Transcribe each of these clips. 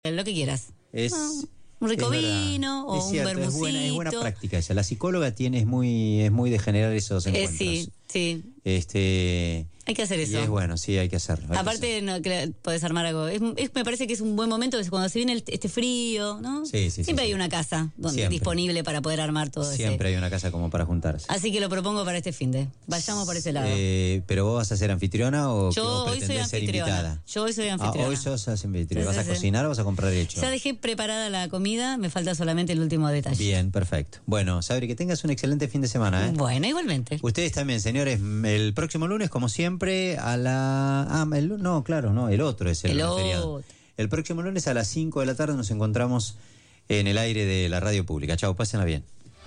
Lo que quieras. Un rico vino o un vermucito. Es buena práctica esa. La psicóloga es muy de generar esos encuentros. Sí. Hay que hacer eso. Y es bueno, sí, hay que hacerlo. Aparte, podés armar algo. Me parece que es un buen momento cuando se viene este frío, ¿no? Siempre hay una casa disponible para poder armar todo eso. Siempre hay una casa como para juntarse. Así que lo propongo para este finde. Vayamos por ese lado. ¿Pero vos vas a ser anfitriona o pretendés ser invitada? Yo hoy soy anfitriona. Hoy sos anfitriona. ¿Vas a cocinar o vas a comprar hecho? Ya dejé preparada la comida, me falta solamente el último detalle. Bien, perfecto. Bueno, Sabri, que tengas un excelente fin de semana, ¿eh? Bueno, igualmente. Ustedes también, señores. El próximo lunes, como siempre, a la... el otro es el lunes feriado. El próximo lunes a las 5 de la tarde nos encontramos en el aire de la radio pública. Chau, pásenla bien.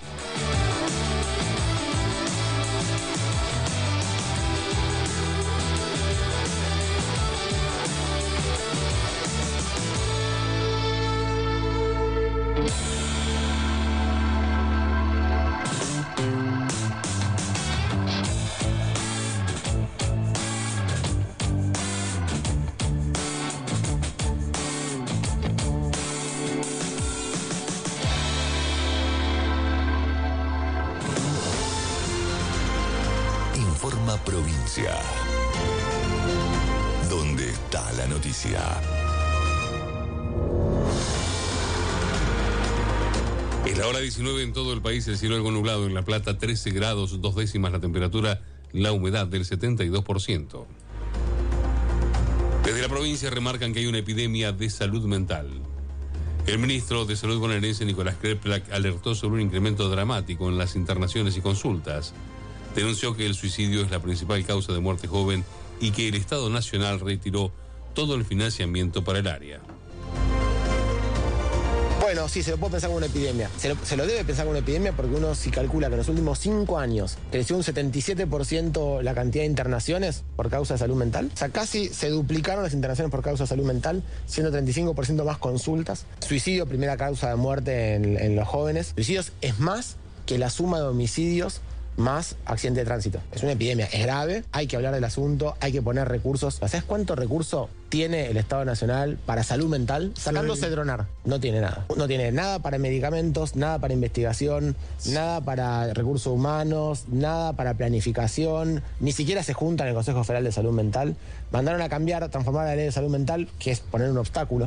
Provincia. ¿Dónde está la noticia? Es la hora 19 en todo el país, el cielo algo nublado. En La Plata 13 grados, 2 décimas la temperatura, la humedad del 72%. Desde la provincia remarcan que hay una epidemia de salud mental. El ministro de Salud bonaerense, Nicolás Kreplak, alertó sobre un incremento dramático en las internaciones y consultas. Denunció que el suicidio es la principal causa de muerte joven y que el Estado Nacional retiró todo el financiamiento para el área. Bueno, sí, se lo puede pensar como una epidemia. Se lo debe pensar como una epidemia porque uno si calcula que en los últimos 5 años creció un 77% la cantidad de internaciones por causa de salud mental. O sea, casi se duplicaron las internaciones por causa de salud mental, siendo 35% más consultas. Suicidio, primera causa de muerte en los jóvenes. Suicidios es más que la suma de homicidios más accidente de tránsito. Es una epidemia, es grave, hay que hablar del asunto, hay que poner recursos. ¿Sabes cuánto recurso tiene el Estado Nacional para salud mental? Sacándose Dronar, no tiene nada. No tiene nada para medicamentos, nada para investigación, nada para recursos humanos, nada para planificación, ni siquiera se junta en el Consejo Federal de Salud Mental. Mandaron a transformar la ley de salud mental, que es poner un obstáculo.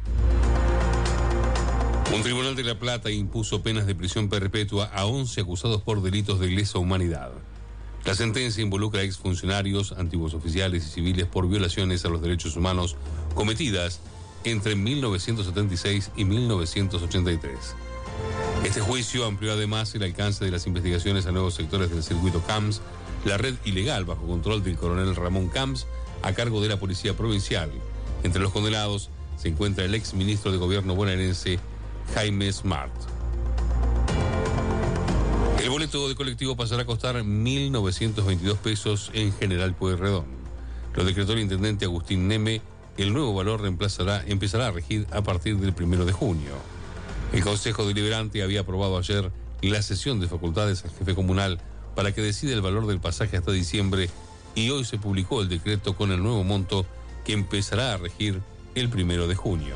Un tribunal de La Plata impuso penas de prisión perpetua a 11 acusados por delitos de lesa humanidad. La sentencia involucra a exfuncionarios, antiguos oficiales y civiles por violaciones a los derechos humanos cometidas entre 1976 y 1983. Este juicio amplió además el alcance de las investigaciones a nuevos sectores del circuito Camps, la red ilegal bajo control del coronel Ramón Camps, a cargo de la Policía Provincial. Entre los condenados se encuentra el ex ministro de Gobierno bonaerense, Jaime Smart. El boleto de colectivo pasará a costar 1.922 pesos en General Pueyrredón. Lo decretó el intendente Agustín Neme. El nuevo valor empezará a regir a partir del 1 de junio. El Consejo Deliberante había aprobado ayer la cesión de facultades al jefe comunal para que decida el valor del pasaje hasta diciembre y hoy se publicó el decreto con el nuevo monto que empezará a regir el 1 de junio.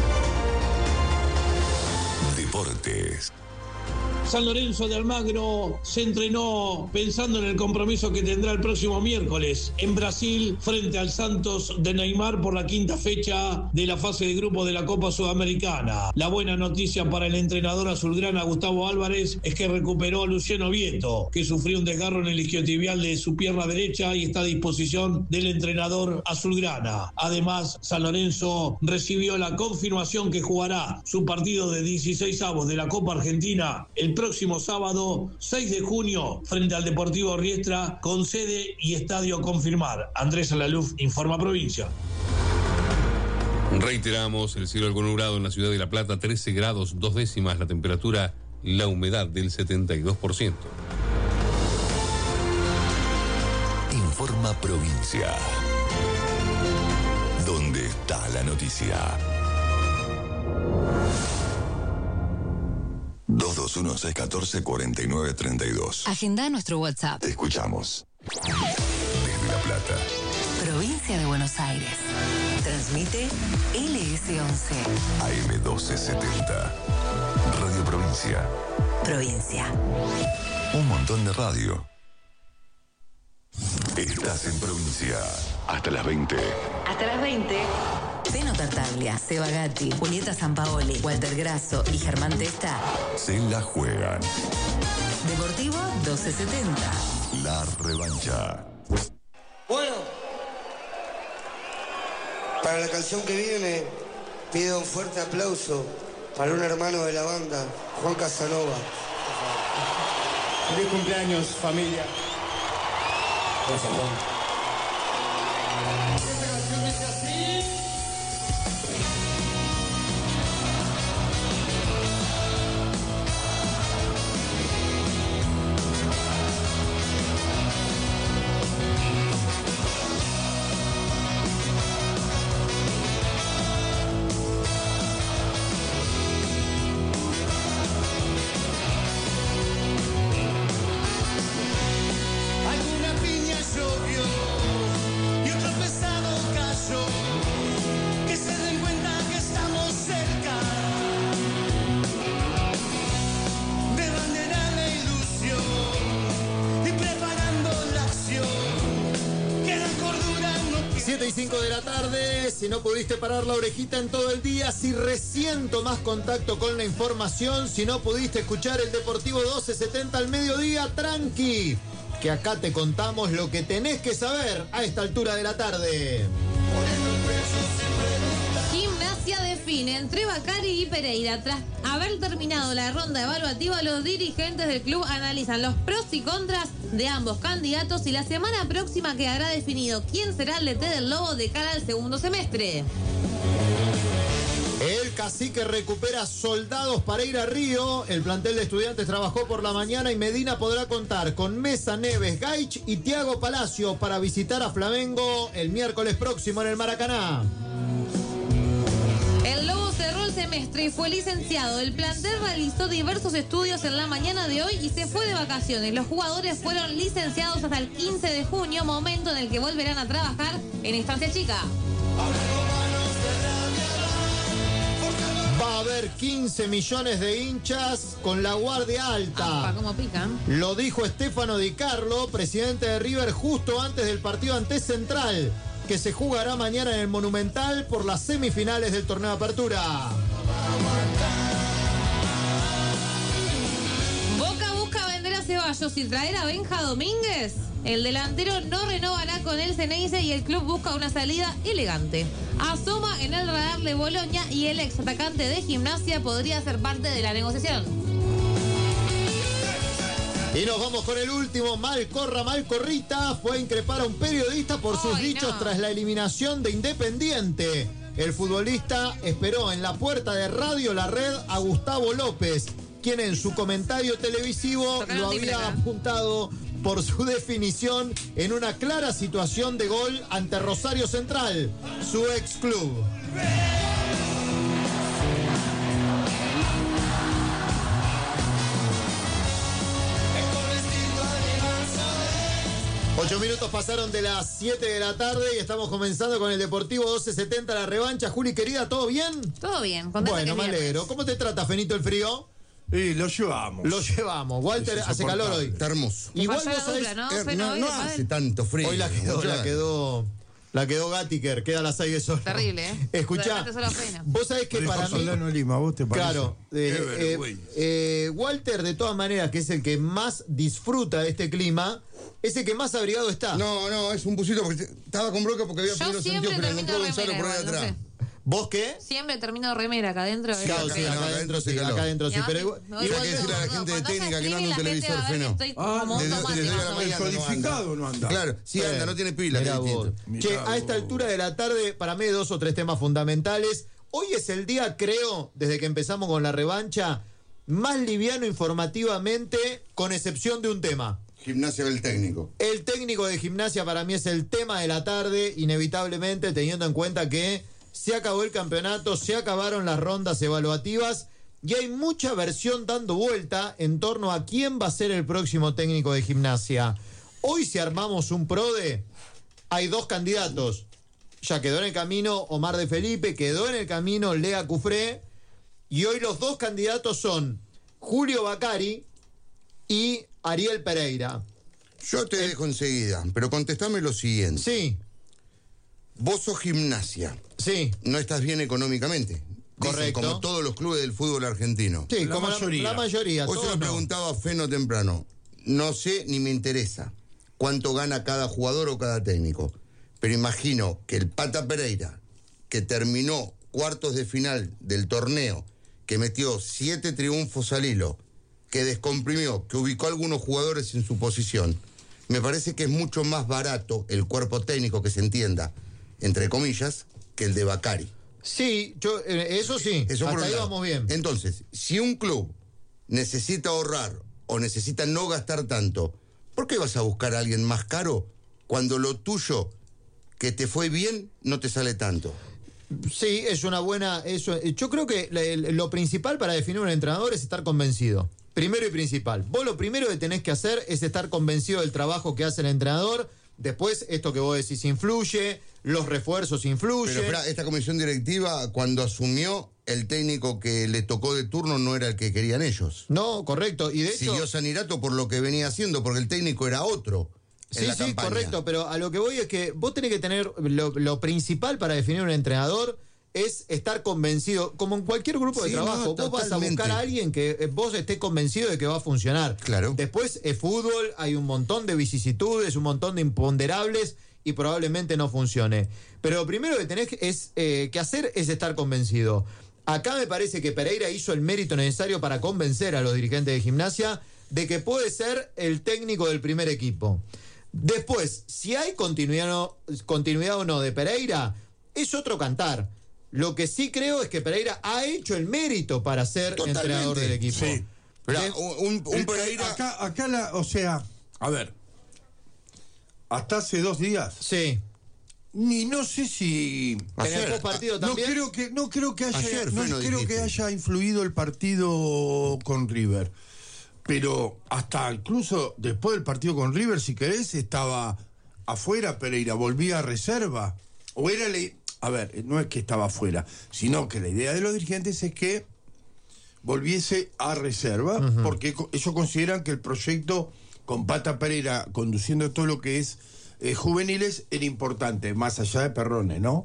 Deportes. San Lorenzo de Almagro se entrenó pensando en el compromiso que tendrá el próximo miércoles en Brasil frente al Santos de Neymar por la 5ª fecha de la fase de grupo de la Copa Sudamericana. La buena noticia para el entrenador azulgrana Gustavo Álvarez es que recuperó a Luciano Vieto, que sufrió un desgarro en el isquiotibial de su pierna derecha y está a disposición del entrenador azulgrana. Además, San Lorenzo recibió la confirmación que jugará su partido de 16avos de la Copa Argentina el próximo sábado 6 de junio frente al Deportivo Riestra, con sede y estadio a confirmar. Andrés Alaluf, informa Provincia. Reiteramos, el cielo algo nublado en la ciudad de La Plata, 13 grados, 2 décimas la temperatura, la humedad del 72%. Informa Provincia. ¿Dónde está la noticia? 221-614-4932. Agenda nuestro WhatsApp. Te escuchamos. Desde La Plata. Provincia de Buenos Aires. Transmite LS11. AM1270. Radio Provincia. Provincia. Un montón de radio. Estás en Provincia. Hasta las 20. Hasta las 20. Zeno Tartaglia, Seba Gatti, Julieta Sampaoli, Walter Grasso y Germán Testa Se la juegan. Deportivo 1270. La revancha. Bueno, para la canción que viene, pido un fuerte aplauso para un hermano de la banda, Juan Casanova. Feliz cumpleaños, familia. Gracias, Juan. Si no pudiste parar la orejita en todo el día, si recién tomás contacto con la información, si no pudiste escuchar el Deportivo 1270 al mediodía, tranqui, que acá te contamos lo que tenés que saber a esta altura de la tarde. Gimnasia define entre Bacari y Pereira. Tras haber terminado la ronda evaluativa, los dirigentes del club analizan los pros y contras de ambos candidatos y la semana próxima quedará definido quién será el DT del Lobo de cara al segundo semestre. El Cacique recupera soldados para ir a Río. El plantel de Estudiantes trabajó por la mañana y Medina podrá contar con Mesa, Neves, Gaich y Thiago Palacio para visitar a Flamengo el miércoles próximo en el Maracaná. El Lobo cerró el semestre y fue licenciado. El plantel realizó diversos estudios en la mañana de hoy y se fue de vacaciones. Los jugadores fueron licenciados hasta el 15 de junio, momento en el que volverán a trabajar en Estancia Chica. Va a haber 15 millones de hinchas con la guardia alta. ¿Cómo pican? Lo dijo Stefano Di Carlo, presidente de River, justo antes del partido ante Central, que se jugará mañana en el Monumental por las semifinales del torneo de apertura. Boca busca vender a Ceballos y traer a Benja Domínguez. El delantero no renovará con el Ceneice y el club busca una salida elegante. Asoma en el radar de Boloña y el ex atacante de Gimnasia podría ser parte de la negociación. Y nos vamos con el último. Malcorrita fue a increpar a un periodista por sus dichos tras la eliminación de Independiente. El futbolista esperó en la puerta de Radio La Red a Gustavo López, quien en su comentario televisivo lo había apuntado por su definición en una clara situación de gol ante Rosario Central, su ex club. 8 minutos pasaron de las 7 de la tarde y estamos comenzando con el Deportivo 1270, la revancha. Juli, querida, ¿todo bien? Todo bien. Bueno, me alegro. ¿Cómo te trata, Fenito, el frío? Y lo llevamos. Lo llevamos. Walter, hace calor hoy. Está hermoso. Igual vos sabés, no hace tanto frío. Hoy la quedó Gattiker, queda la 6 de sol. Terrible, ¿eh? Escuchá, vos sabés que para mí... Lima, ¿vos te parece? Claro. Walter, de todas maneras, que es el que más disfruta de este clima, es el que más abrigado está. No, es un busito porque estaba con bronca porque había pedido sentido que le encontró Gonzalo por ahí atrás. ¿Vos qué? Siempre termino remera acá adentro. Claro, sí, acá adentro sí, pero igual hay que decirle a la gente de técnica que no anda un televisor feno. El codificado no anda. Claro, sí anda, no tiene pila. Che, a esta altura de la tarde, para mí hay 2 o 3 temas fundamentales. Hoy es el día, creo, desde que empezamos con la revancha, más liviano informativamente, con excepción de un tema. Gimnasia del técnico. El técnico de Gimnasia para mí es el tema de la tarde, inevitablemente, teniendo en cuenta que se acabó el campeonato, se acabaron las rondas evaluativas y hay mucha versión dando vuelta en torno a quién va a ser el próximo técnico de Gimnasia. Hoy, si armamos un PRODE, hay 2 candidatos. ya quedó en el camino Omar de Felipe, quedó en el camino Lea Cufré, y hoy los dos candidatos son Julio Bacari y Ariel Pereira. Yo te dejo enseguida, pero contestame lo siguiente. Sí. Vos sos Gimnasia. Sí. No estás bien económicamente. Correcto. Dicen, como todos los clubes del fútbol argentino. Sí, como la mayoría. Hoy se lo preguntaba a Feno temprano. No sé ni me interesa cuánto gana cada jugador o cada técnico. Pero imagino que el Pata Pereira, que terminó cuartos de final del torneo, que metió 7 triunfos al hilo, que descomprimió, que ubicó a algunos jugadores en su posición, me parece que es mucho más barato el cuerpo técnico, que se entienda, entre comillas, que el de Bacari. Sí, eso sí, eso hasta ahí vamos bien. Entonces, si un club necesita ahorrar o necesita no gastar tanto, ¿por qué vas a buscar a alguien más caro cuando lo tuyo, que te fue bien, no te sale tanto? Sí, es una buena... yo creo que lo principal para definir un entrenador es estar convencido. Primero y principal. Vos lo primero que tenés que hacer es estar convencido del trabajo que hace el entrenador. Después, esto que vos decís influye, los refuerzos influyen. Pero espera, esta comisión directiva, cuando asumió, el técnico que le tocó de turno no era el que querían ellos. No, correcto. Y de hecho... Siguió Sanirato por lo que venía haciendo, porque el técnico era otro. Sí, correcto, pero a lo que voy es que vos tenés que tener lo principal para definir un entrenador es estar convencido, como en cualquier grupo de trabajo. Vos vas a buscar a alguien que vos estés convencido de que va a funcionar. Claro. Después es fútbol, hay un montón de vicisitudes, un montón de imponderables y probablemente no funcione. Pero lo primero que tenés que hacer es estar convencido. Acá me parece que Pereira hizo el mérito necesario para convencer a los dirigentes de Gimnasia de que puede ser el técnico del primer equipo. Después, si hay continuidad o no de Pereira, es otro cantar. Lo que sí creo es que Pereira ha hecho el mérito para ser entrenador del equipo. Sí. Pero un Pereira... O sea, a ver, hasta hace 2 días. Sí. Ni no sé si... Ayer, partido también. No creo que haya influido el partido con River. Pero hasta incluso después del partido con River, si querés, estaba afuera Pereira, volvía a reserva. O era... A ver, no es que estaba afuera, sino que la idea de los dirigentes es que volviese a reserva, porque ellos consideran que el proyecto con Pata Pereira conduciendo todo lo que es juveniles era importante, más allá de Perrone, ¿no?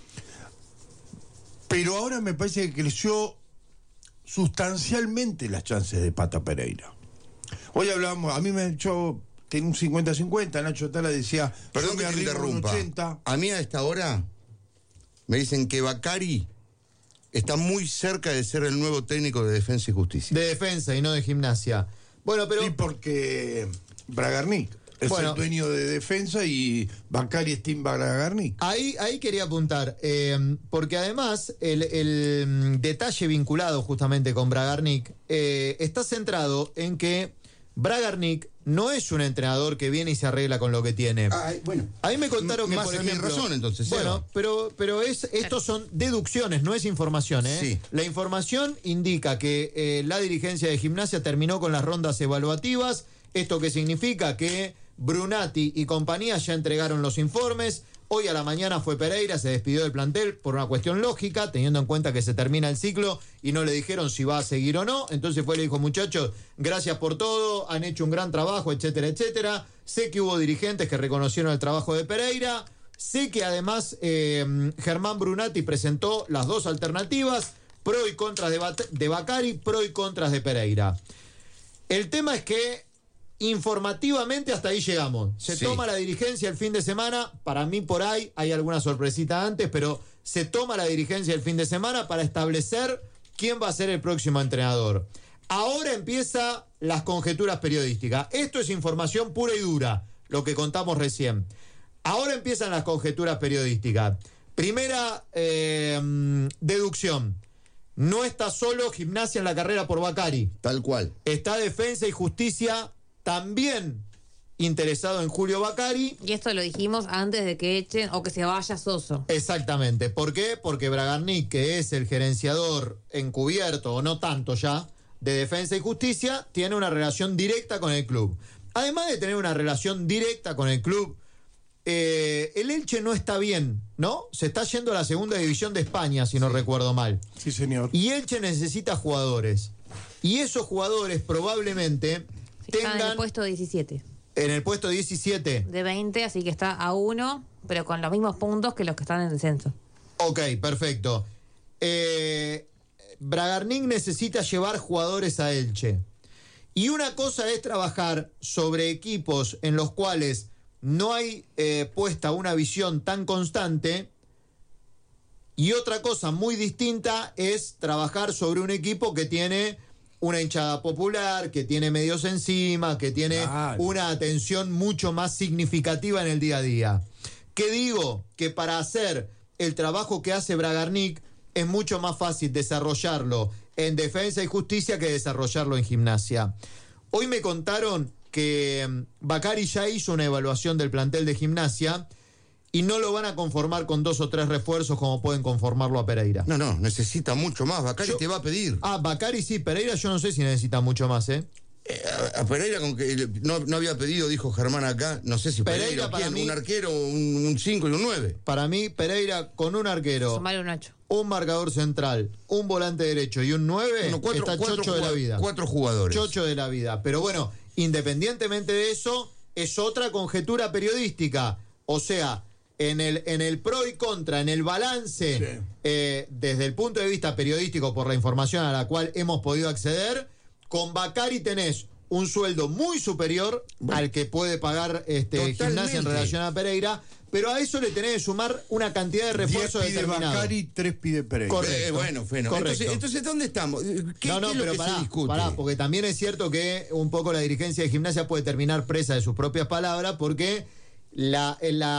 Pero ahora me parece que creció sustancialmente las chances de Pata Pereira. Hoy hablábamos, yo tenía un 50-50, Nacho Tala decía... Perdón que te interrumpa. A mí a esta hora me dicen que Bacari está muy cerca de ser el nuevo técnico de Defensa y Justicia. De Defensa y no de Gimnasia. Bueno, pero... Sí, porque Bragarnik es el dueño de Defensa y Bacari es Tim Bragarnik. Ahí quería apuntar, porque además el detalle vinculado justamente con Bragarnik está centrado en que Bragarnik no es un entrenador que viene y se arregla con lo que tiene. Bueno, ahí me contaron que, más por ejemplo... ejemplo, razón, entonces. Bueno, pero estos son deducciones, no es información, ¿eh? Sí. La información indica que la dirigencia de Gimnasia terminó con las rondas evaluativas. ¿Esto qué significa? Que Brunati y compañía ya entregaron los informes. Hoy a la mañana fue Pereira, se despidió del plantel por una cuestión lógica, teniendo en cuenta que se termina el ciclo y no le dijeron si va a seguir o no. Entonces fue y le dijo, muchachos, gracias por todo, han hecho un gran trabajo, etcétera, etcétera. Sé que hubo dirigentes que reconocieron el trabajo de Pereira. Sé que además Germán Brunati presentó las 2 alternativas, pro y contras de Bacari, pro y contras de Pereira. El tema es que informativamente hasta ahí llegamos. Se toma la dirigencia el fin de semana. Para mí por ahí hay alguna sorpresita antes, pero se toma la dirigencia el fin de semana para establecer quién va a ser el próximo entrenador. Ahora empiezan las conjeturas periodísticas. Esto es información pura y dura, lo que contamos recién. Ahora empiezan las conjeturas periodísticas. Primera deducción. No está solo Gimnasia en la carrera por Bacari. Tal cual. Está Defensa y Justicia también interesado en Julio Bacari. Y esto lo dijimos antes de que echen o que se vaya Soso. Exactamente. ¿Por qué? Porque Bragarnik, que es el gerenciador encubierto, o no tanto ya, de Defensa y Justicia, tiene una relación directa con el club. Además de tener una relación directa con el club, el Elche no está bien, ¿no? Se está yendo a la segunda división de España, si no recuerdo mal. Sí, señor. Y Elche necesita jugadores. Y esos jugadores probablemente tengan... en el puesto 17. En el puesto 17. De 20, así que está a 1, pero con los mismos puntos que los que están en descenso. Ok, perfecto. Bragarnik necesita llevar jugadores a Elche. Y una cosa es trabajar sobre equipos en los cuales no hay puesta una visión tan constante, y otra cosa muy distinta es trabajar sobre un equipo que tiene una hinchada popular, que tiene medios encima, que tiene una atención mucho más significativa en el día a día. ¿Qué digo? Que para hacer el trabajo que hace Bragarnik es mucho más fácil desarrollarlo en Defensa y Justicia que desarrollarlo en Gimnasia. Hoy me contaron que Bacari ya hizo una evaluación del plantel de Gimnasia y no lo van a conformar con 2 o 3 refuerzos como pueden conformarlo a Pereira. No, necesita mucho más. Bacari te va a pedir. Bacari sí, Pereira yo no sé si necesita mucho más, A Pereira, con que no había pedido, dijo Germán acá, no sé si Pereira para mí, un arquero, un 5 y un 9. Para mí, Pereira con un arquero, sumar un 8, un marcador central, un volante derecho y un 9, está chocho de la vida. 4 jugadores. Chocho de la vida. Pero bueno, independientemente de eso, es otra conjetura periodística. O sea, en el pro y contra, en el balance, desde el punto de vista periodístico, por la información a la cual hemos podido acceder, con Bacari tenés un sueldo muy superior al que puede pagar Gimnasia en relación a Pereira, pero a eso le tenés que sumar una cantidad de refuerzos 10 pide determinados. Bacari, 3 pide Pereira. Correcto. Bueno, Entonces, ¿dónde estamos? ¿Qué es lo que se discute? Porque también es cierto que un poco la dirigencia de Gimnasia puede terminar presa de sus propias palabras, porque la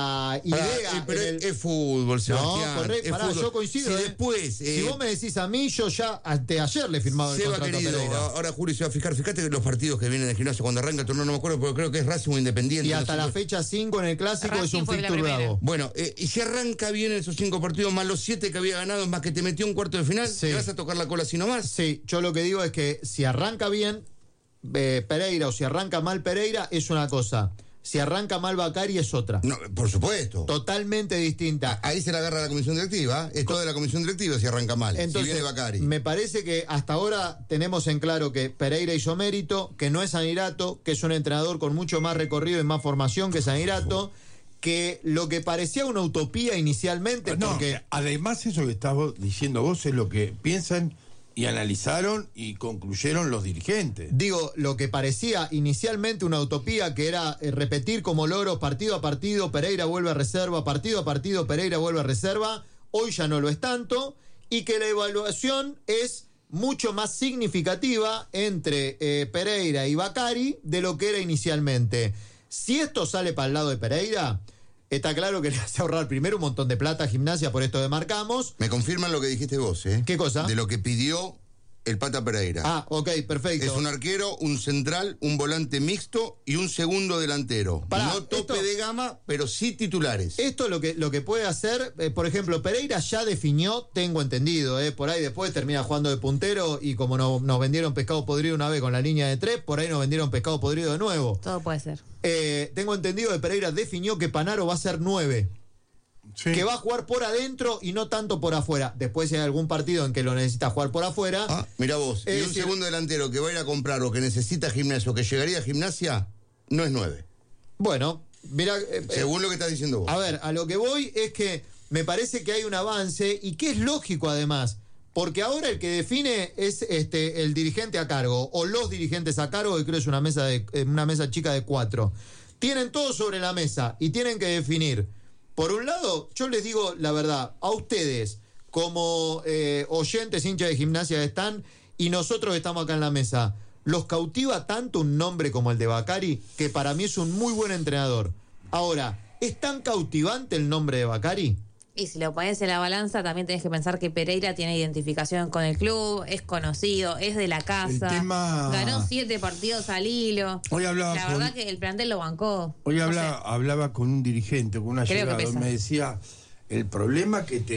idea... Pero es fútbol, Sebastián. No, correcto, yo coincido. Si vos me decís a mí, yo ya ayer le he firmado el contrato querido, a Pereira. Ahora Julio se va a fijar, fíjate que los partidos que vienen de Gimnasia cuando arranca el torneo, no me acuerdo, pero creo que es Racing o Independiente. Y hasta la fecha 5 en el Clásico Racing es un fixture bravo. Bueno, y si arranca bien esos 5 partidos, más los 7 que había ganado, más que te metió un cuarto de final, ¿te vas a tocar la cola así nomás? Sí, yo lo que digo es que si arranca bien Pereira o si arranca mal Pereira es una cosa. Si arranca mal Bacari es otra. No, por supuesto. Totalmente distinta. Ahí se la agarra la comisión directiva. Es toda la comisión directiva si arranca mal. Entonces, si viene Bacari. Me parece que hasta ahora tenemos en claro que Pereira hizo mérito, que no es Sanirato, que es un entrenador con mucho más recorrido y más formación que Sanirato, que lo que parecía una utopía inicialmente... porque además eso que estás diciendo vos es lo que piensan y analizaron y concluyeron los dirigentes. Digo, lo que parecía inicialmente una utopía, que era repetir como loros partido a partido, Pereira vuelve a reserva, partido a partido, Pereira vuelve a reserva, hoy ya no lo es tanto, y que la evaluación es mucho más significativa entre Pereira y Bacari de lo que era inicialmente. Si esto sale para el lado de Pereira, está claro que le hace ahorrar primero un montón de plata a Gimnasia, por esto de marcamos. Me confirman lo que dijiste vos, ¿eh? ¿Qué cosa? De lo que pidió el Pata Pereira. Ok, perfecto. Es un arquero, un central, un volante mixto y un segundo delantero. No tope de gama, pero sí titulares. Esto lo que puede hacer, por ejemplo, Pereira ya definió, tengo entendido, por ahí después termina jugando de puntero y como nos vendieron pescado podrido una vez con la línea de 3, por ahí nos vendieron pescado podrido de nuevo. Todo puede ser. Tengo entendido que Pereira definió que Panaro va a ser 9. Sí. Que va a jugar por adentro y no tanto por afuera. Después si hay algún partido en que lo necesita jugar por afuera. Mira vos, y un segundo delantero que va a ir a comprar o que necesita Gimnasia o que llegaría a Gimnasia, no es 9. Bueno, mira... según lo que estás diciendo vos. A ver, a lo que voy es que me parece que hay un avance y que es lógico además, porque ahora el que define es el dirigente a cargo o los dirigentes a cargo, que creo es una mesa chica de 4. Tienen todo sobre la mesa y tienen que definir. Por un lado, yo les digo la verdad, a ustedes, como oyentes, hinchas de Gimnasia están, y nosotros estamos acá en la mesa, ¿los cautiva tanto un nombre como el de Bacari? Que para mí es un muy buen entrenador. Ahora, ¿es tan cautivante el nombre de Bacari? Y si lo pones en la balanza, también tenés que pensar que Pereira tiene identificación con el club, es conocido, es de la casa, ganó 7 partidos al hilo. Hoy hablaba la verdad que el plantel lo bancó. Hoy hablaba con un dirigente, con un allegado, y me decía, el problema que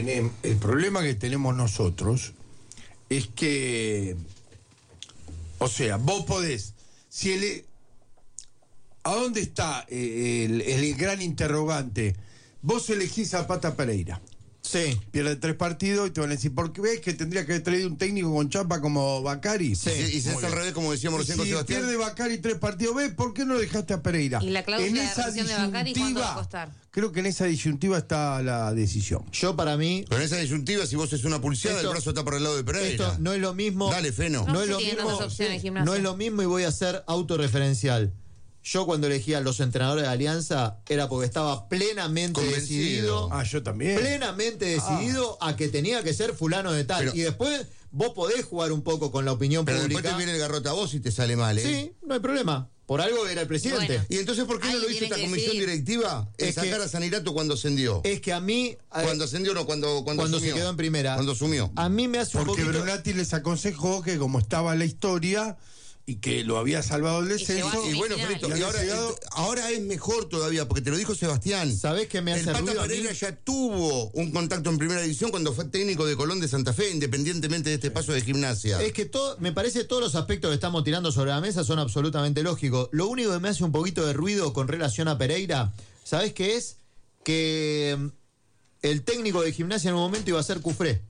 tenemos nosotros es que, o sea, vos podés, ¿A dónde está el gran interrogante? Vos elegís a Pata Pereira. Sí. Pierde 3 partidos y te van a decir, ¿por qué ves que tendría que haber traído un técnico con chapa como Bacari? Sí. Y si es al revés, como decíamos recién con Sebastián. Si pierde Bacari 3 partidos, ¿ves? ¿Por qué no dejaste a Pereira? Y la cláusula de rescisión de Bacari, ¿cuánto va a costar? Creo que en esa disyuntiva está la decisión. Yo para mí... Pero en esa disyuntiva, si vos es una pulseada, el brazo está por el lado de Pereira. Esto no es lo mismo... Dale, Feno. No es lo mismo y voy a ser autorreferencial. Yo cuando elegía a los entrenadores de Alianza era porque estaba plenamente decidido. Yo también. Plenamente decidido a que tenía que ser fulano de tal. Y después vos podés jugar un poco con la opinión pública. Pero después te viene el garrote a vos y te sale mal, ¿eh? Sí, no hay problema. Por algo era el presidente. Bueno, ¿y entonces por qué no lo hizo esta comisión directiva en sacar a Sanirato cuando ascendió? Es que a mí... Cuando ascendió, no, cuando se quedó en primera. Cuando asumió. A mí me hace un poquito... Porque Brunati les aconsejó que como estaba la historia... y que lo había salvado el descenso. Y bueno, Frito, y ahora es mejor todavía, porque te lo dijo Sebastián. ¿Sabés qué me hace ruido? El Pata Pereira ya tuvo un contacto en primera división cuando fue técnico de Colón de Santa Fe, independientemente de este paso de Gimnasia. Es que me parece todos los aspectos que estamos tirando sobre la mesa son absolutamente lógicos. Lo único que me hace un poquito de ruido con relación a Pereira, ¿sabés qué es? Que el técnico de Gimnasia en un momento iba a ser Cufré.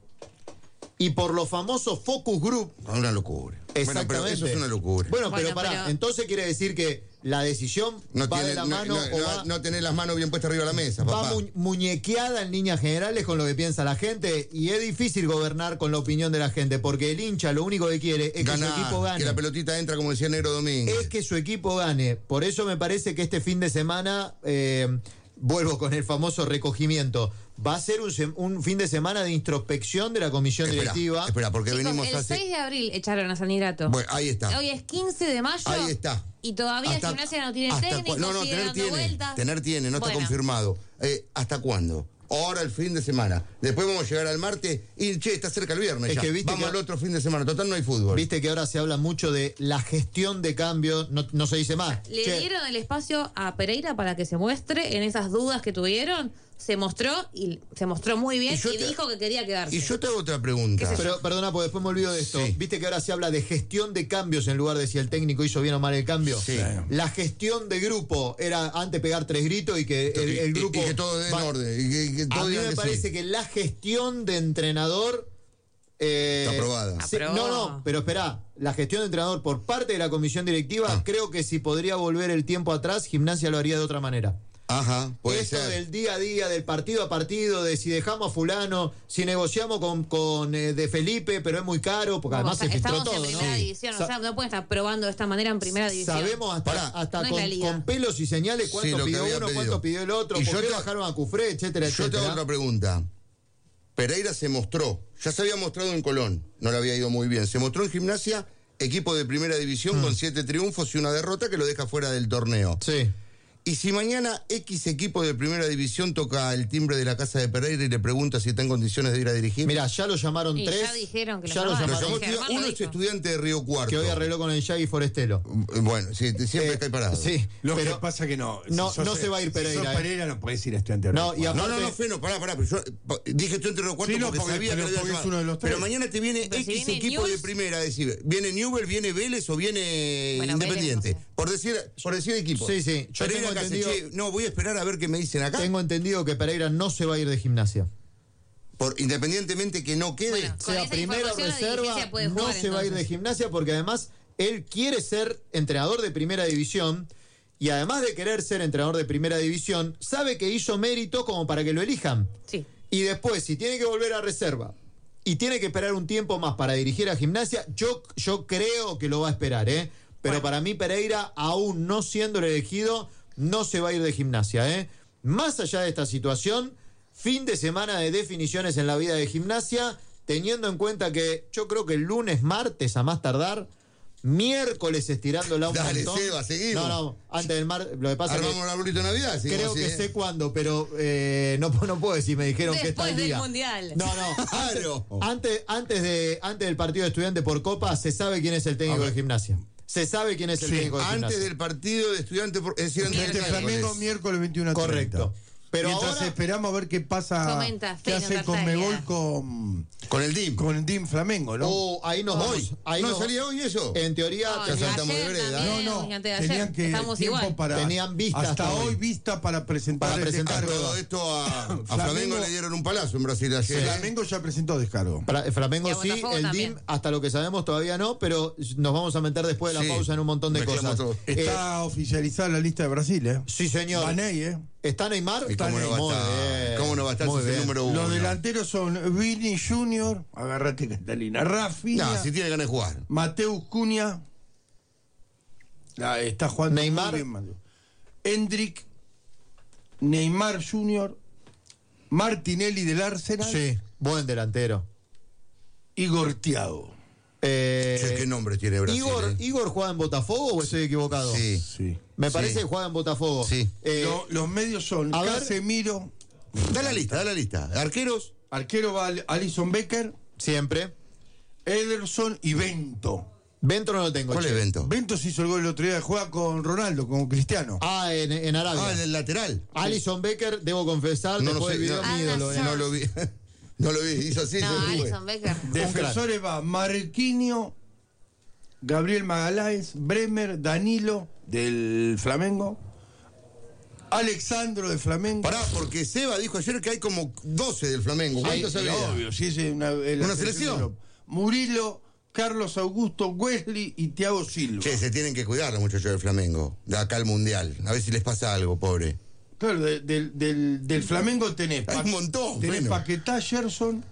Y por los famosos focus group... Una locura. Exactamente. Bueno, pero eso es una locura. Bueno, pero pará, entonces quiere decir que la decisión va de la mano... No tener las manos bien puestas arriba de la mesa, papá. Va muñequeada en líneas generales con lo que piensa la gente, y es difícil gobernar con la opinión de la gente, porque el hincha lo único que quiere es que su equipo gane. Que la pelotita entra, como decía Negro Domínguez. Es que su equipo gane. Por eso me parece que este fin de semana... vuelvo con el famoso recogimiento. Va a ser un fin de semana de introspección de la comisión directiva. Espera, porque chicos, venimos el 6 de abril echaron a Sanirato. Bueno, ahí está. Hoy es 15 de mayo. Ahí está. Y todavía Gimnasia no tiene técnico, sigue dando vueltas. Tener tiene, no está confirmado. ¿Hasta cuándo? Ahora el fin de semana. Después vamos a llegar al martes y, está cerca el viernes ya. Vamos al otro fin de semana. Total, no hay fútbol. Viste que ahora se habla mucho de la gestión de cambio, no se dice más. Le dieron el espacio a Pereira para que se muestre en esas dudas que tuvieron. Se mostró muy bien y dijo que quería quedarse. Y yo te hago otra pregunta. Pero perdona, porque después me olvido de esto. Sí. Viste que ahora se habla de gestión de cambios en lugar de si el técnico hizo bien o mal el cambio. Sí. La gestión de grupo era antes pegar 3 gritos y que el grupo... Y que todo en orden. Y que todo a mí me parece que la gestión de entrenador... está aprobada. No, pero esperá. La gestión de entrenador por parte de la comisión directiva, creo que si podría volver el tiempo atrás, Gimnasia lo haría de otra manera. Ajá, puede Esto ser. del día a día, del partido a partido, de si dejamos a fulano, si negociamos con de Felipe, pero es muy caro, porque además se filtró todo. Estamos en primera división, o sea, no pueden estar probando de esta manera en primera división. Sabemos hasta con pelos y señales cuánto pidió uno, cuánto pidió el otro, por qué bajaron a Cufré, etcétera, etcétera. Yo te hago otra pregunta. Pereira se mostró, ya se había mostrado en Colón, no le había ido muy bien, se mostró en Gimnasia, equipo de primera división con 7 triunfos y una derrota que lo deja fuera del torneo. Sí. Y si mañana X equipo de primera división toca el timbre de la casa de Pereira y le pregunta si está en condiciones de ir a dirigir. Mira, ya lo llamaron 3. Ya dijeron que ya lo llamaron. Uno es estudiante de Río Cuarto. Que hoy arregló con el Yagui Forestelo. Bueno, sí, siempre cae parado. Sí, lo que pasa que no. No se va a ir Pereira. Si sos Pereira no podés ir a estudiante de Río Cuarto. No, Feno, pará. Pero yo dije estudiante de Río Cuarto porque sabía que lo es uno de los 3. Pero mañana te viene X equipo de primera, es decir, viene Newell, viene Vélez o viene Independiente. Por decir equipo. Sí. Yo tengo entendido... No, voy a esperar a ver qué me dicen acá. Tengo entendido que Pereira no se va a ir de Gimnasia. Independientemente que no quede, sea primera o reserva, no se va a ir de Gimnasia porque además él quiere ser entrenador de primera división y además de querer ser entrenador de primera división, sabe que hizo mérito como para que lo elijan. Sí. Y después, si tiene que volver a reserva y tiene que esperar un tiempo más para dirigir a Gimnasia, yo creo que lo va a esperar, ¿eh? Pero para mí Pereira, aún no siendo el elegido, no se va a ir de Gimnasia, ¿eh? Más allá de esta situación, fin de semana de definiciones en la vida de Gimnasia, teniendo en cuenta que yo creo que el lunes, martes a más tardar, miércoles estirándola un montón. Dale, Seba, seguimos. No, antes del martes, lo que pasa es que armamos un arbolito de Navidad. Creo que sé cuándo, pero no puedo decir, me dijeron que está el día. Después del Mundial. No, claro. Antes del partido de Estudiante por Copa, se sabe quién es el técnico de Gimnasia. Se sabe quién es el técnico de Gimnasia. Antes del partido de Estudiante, es decir, antes del Flamengo, miércoles 21:30. Correcto. Pero mientras ahora esperamos a ver qué pasa, qué hace Conmebol con el DIM. Con el DIM Flamengo, ¿no? Ahí nos vamos. Ahí ¿No salía hoy eso? En teoría ya saltamos de vereda. No, tenían que tiempo para tenían vista hasta hoy vista para presentar el descargo. Todo esto a Flamengo le dieron un palazo en Brasil ayer. Flamengo ya presentó descargo. Flamengo sí, el también. DIM hasta lo que sabemos todavía no, pero nos vamos a meter después de la pausa en un montón de cosas. Está oficializada la lista de Brasil, ¿eh? Sí, señor. Baney, ¿Está Neymar? ¿Cómo no va a estar si es el número 1? Los delanteros son Vini Junior, agárrate Catalina, Rafinha. No, si tiene ganas de jugar. Mateus Cunha. Está jugando Neymar. Muy bien, Endrick, Neymar Junior, Martinelli del Arsenal. Sí, buen delantero. Igor Thiago. ¿Qué nombre tiene Brasil? ¿Igor juega en Botafogo o estoy equivocado? Sí. Me parece que juega en Botafogo. Sí. Los medios son Casemiro. Da la lista. ¿Arqueros? Arquero va Alisson Becker. Siempre. Ederson y Bento. Bento no lo tengo. ¿Cuál es Bento? Bento se hizo el gol el otro día, juega con Ronaldo, con Cristiano. En Arabia. En el lateral. Alisson Becker, debo confesar, después del video mi ídolo. No lo vi. No lo vi, hizo así. Alisson Becker. Defensores va Marquinhos, Gabriel Magaláes, Bremer, Danilo del Flamengo, Alexandro del Flamengo. Pará, porque Seba dijo ayer que hay como 12 del Flamengo. ¿Cuántos había? Obvio, sí, es una selección. Murilo, Carlos Augusto, Wesley y Thiago Silva. Che, se tienen que cuidar los muchachos del Flamengo, de acá al Mundial. A ver si les pasa algo, pobre. Claro, del Flamengo tenés. Hay un montón. Tenés Paquetá, Gerson.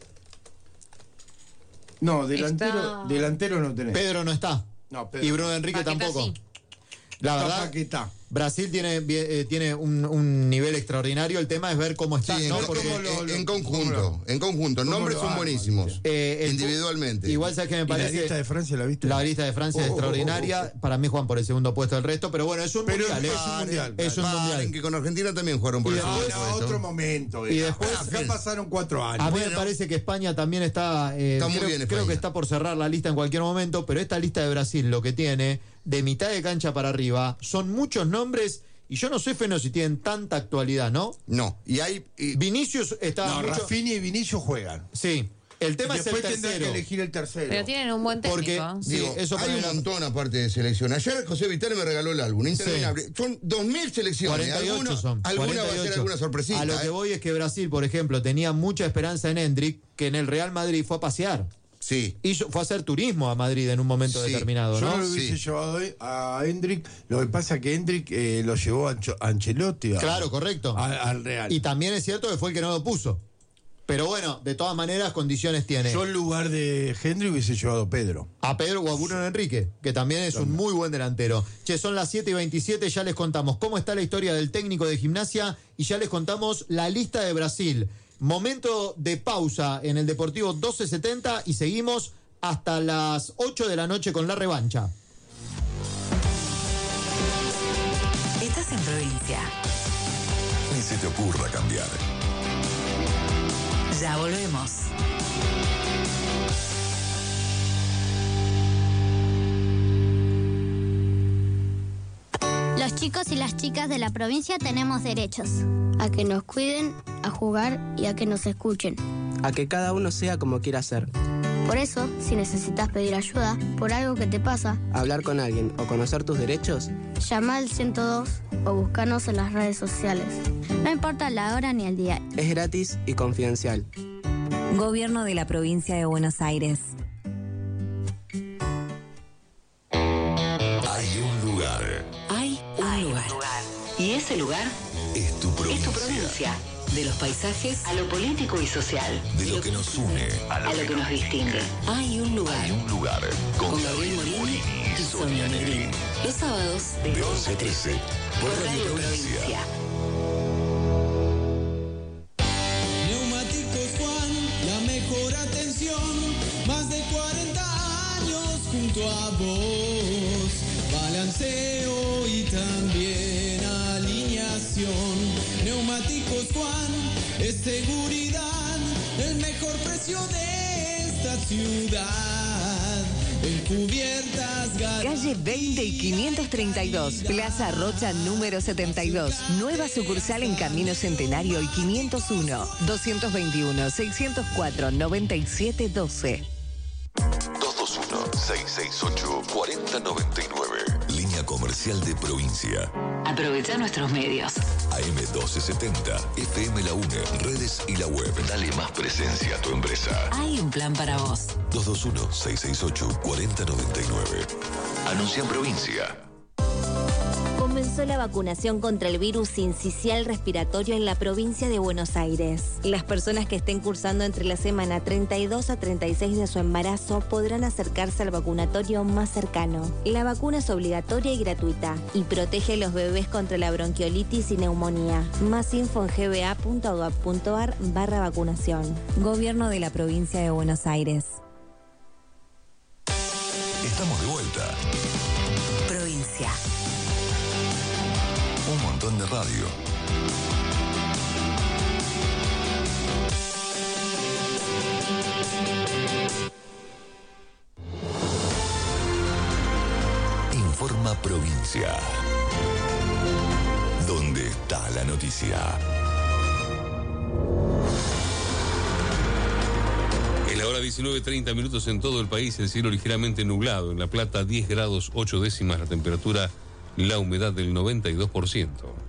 No, delantero no tenés. Pedro no está. No, Pedro. Y Bruno Enrique Paquetá tampoco. sí. La verdad, Paquetá. Brasil tiene un nivel extraordinario. El tema es ver cómo está. Sí, ¿no? Porque en conjunto. Nombres son buenísimos. Individualmente. Igual sabes que me parece. ¿La lista de Francia la viste? La lista de Francia es extraordinaria. Para mí juegan por el segundo puesto del resto, pero bueno, es un mundial. Es un mundial. Que con Argentina también jugaron por el segundo puesto. Otro momento. Y después acá pasaron 4 años. A mí me parece que España también está. Muy bien, creo que está por cerrar la lista en cualquier momento, pero esta lista de Brasil lo que tiene, de mitad de cancha para arriba, son muchos nombres. Y yo no sé, Feno, si tienen tanta actualidad, ¿no? No. Y hay. Vinicius está. No, Rafinha y Vinicius juegan. Sí. El tema es el tercero. Después tendrán que elegir el tercero. Pero tienen un buen técnico. Porque eso hay un montón aparte de selección. Ayer José Vitale me regaló el álbum, interminable. Sí. Son 2.000 selecciones. 48 son. Alguna va a ser alguna sorpresita. A lo que voy es que Brasil, por ejemplo, tenía mucha esperanza en Endrick, que en el Real Madrid fue a pasear. Sí. Y fue a hacer turismo a Madrid en un momento determinado, ¿no? Yo no lo hubiese llevado a Endrick. Lo que pasa es que Endrick lo llevó a Ancelotti. Claro, correcto. Al Real. Y también es cierto que fue el que no lo puso. Pero bueno, de todas maneras, condiciones tiene. Yo en lugar de Henry hubiese llevado a Pedro. A Pedro o a Bruno Enrique, que también es un muy buen delantero. Che, son las 7:27, ya les contamos cómo está la historia del técnico de Gimnasia y ya les contamos la lista de Brasil. Momento de pausa en el Deportivo 1270 y seguimos hasta las 8 de la noche con la revancha. Estás en provincia. Ni se te ocurra cambiar. Ya volvemos. Los chicos y las chicas de la provincia tenemos derechos. A que nos cuiden, a jugar y a que nos escuchen. A que cada uno sea como quiera ser. Por eso, si necesitas pedir ayuda por algo que te pasa, hablar con alguien o conocer tus derechos, llama al 102 o búscanos en las redes sociales. No importa la hora ni el día. Es gratis y confidencial. Gobierno de la Provincia de Buenos Aires. Hay un lugar. Hay un lugar. Y ese lugar es tu provincia. Es tu provincia. De los paisajes a lo político y social. De lo que nos une a lo que nos distingue. Hay un lugar. Hay un lugar. Con Gabriel Morini y Sonia Negrín. Los sábados de 11 a 13. Por Radio Provincia. Neumáticos Juan, la mejor atención. Más de 40 años junto a vos. Balanceo y también alineación. Neumáticos Juan, es seguridad, el mejor precio de esta ciudad. Encubiertas Calle 20 y 532, Plaza Rocha número 72. Nueva sucursal en Camino Centenario y 501, 221-604-9712. 221-668-4099. Línea comercial de provincia. Aprovecha nuestros medios. AM1270, FM La UNE, redes y la web. Dale más presencia a tu empresa. Hay un plan para vos. 221-668-4099. Anuncia en provincia. Comenzó la vacunación contra el virus sincicial respiratorio en la provincia de Buenos Aires. Las personas que estén cursando entre la semana 32 a 36 de su embarazo podrán acercarse al vacunatorio más cercano. La vacuna es obligatoria y gratuita y protege a los bebés contra la bronquiolitis y neumonía. Más info en gba.gov.ar/vacunación. Gobierno de la provincia de Buenos Aires. Estamos de vuelta. Provincia. Un montón de radio. Informa Provincia. ¿Dónde está la noticia? En la hora 19:30 minutos en todo el país, el cielo ligeramente nublado. En La Plata, 10 grados 8 décimas la temperatura, la humedad del 92%.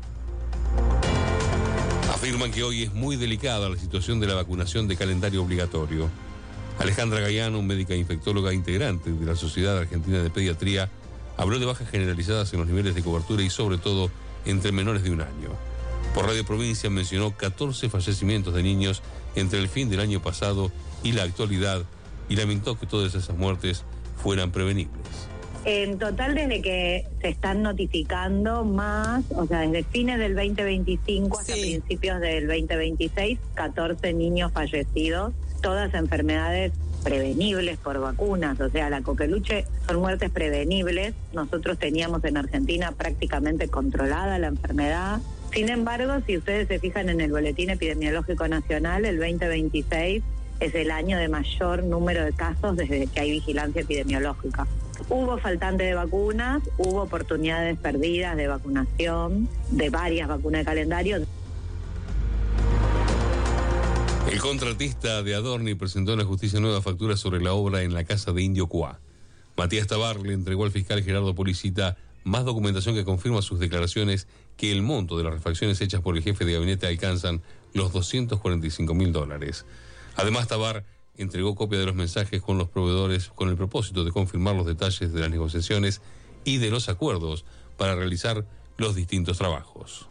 Afirman que hoy es muy delicada la situación de la vacunación de calendario obligatorio. Alejandra Gayano, médica infectóloga integrante de la Sociedad Argentina de Pediatría, habló de bajas generalizadas en los niveles de cobertura y sobre todo entre menores de 1 año. Por Radio Provincia mencionó 14 fallecimientos de niños entre el fin del año pasado y la actualidad y lamentó que todas esas muertes fueran prevenibles. En total, desde que se están notificando más, o sea, desde fines del 2025 hasta principios del 2026, 14 niños fallecidos, todas enfermedades prevenibles por vacunas, o sea, la coqueluche son muertes prevenibles. Nosotros teníamos en Argentina prácticamente controlada la enfermedad. Sin embargo, si ustedes se fijan en el Boletín Epidemiológico Nacional, el 2026 es el año de mayor número de casos desde que hay vigilancia epidemiológica. Hubo faltante de vacunas, hubo oportunidades perdidas de vacunación, de varias vacunas de calendario. El contratista de Adorni presentó en la justicia nueva factura sobre la obra en la casa de Indio Cuá. Matías Tabar le entregó al fiscal Gerardo Policita más documentación que confirma sus declaraciones que el monto de las refacciones hechas por el jefe de gabinete alcanzan los $245.000. Además, Tabar entregó copia de los mensajes con los proveedores con el propósito de confirmar los detalles de las negociaciones y de los acuerdos para realizar los distintos trabajos.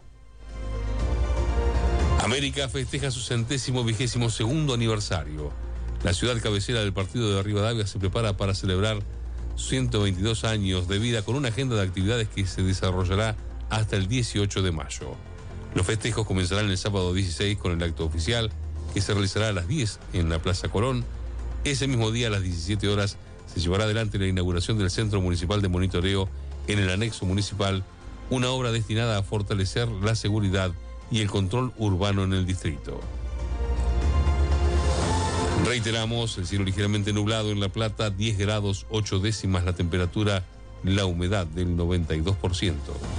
América festeja su 122º aniversario. La ciudad cabecera del partido de Rivadavia se prepara para celebrar 122 años de vida con una agenda de actividades que se desarrollará hasta el 18 de mayo. Los festejos comenzarán el sábado 16 con el acto oficial que se realizará a las 10 en la Plaza Colón. Ese mismo día a las 17 horas se llevará adelante la inauguración del Centro Municipal de Monitoreo en el anexo municipal, una obra destinada a fortalecer la seguridad y el control urbano en el distrito. Reiteramos, el cielo ligeramente nublado en La Plata, 10 grados 8 décimas la temperatura, la humedad del 92%.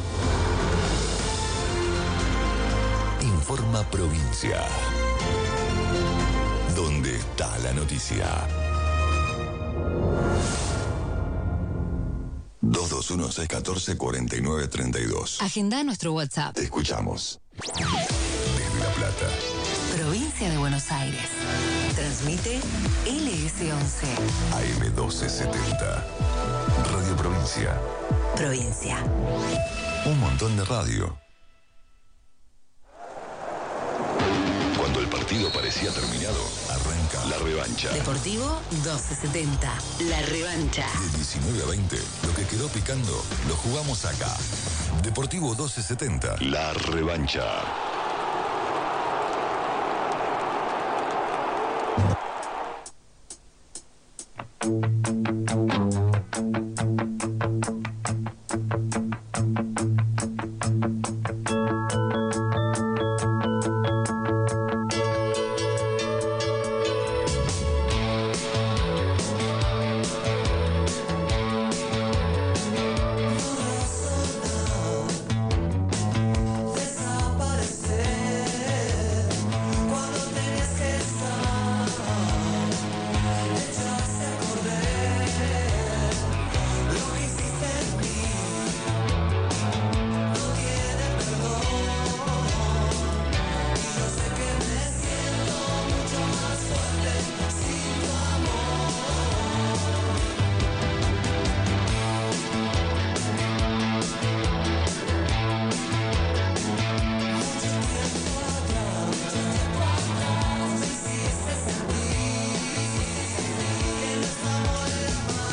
Informa Provincia. ¿Dónde está la noticia? 221-614-4932. Agenda nuestro WhatsApp. Te escuchamos. Desde La Plata. Provincia de Buenos Aires. Transmite LS11. AM1270. Radio Provincia. Provincia. Un montón de radio. Cuando el partido parecía terminado, arranca la revancha. Deportivo 1270. La revancha. De 19 a 20, lo que quedó picando, lo jugamos acá. Deportivo 1270. La revancha.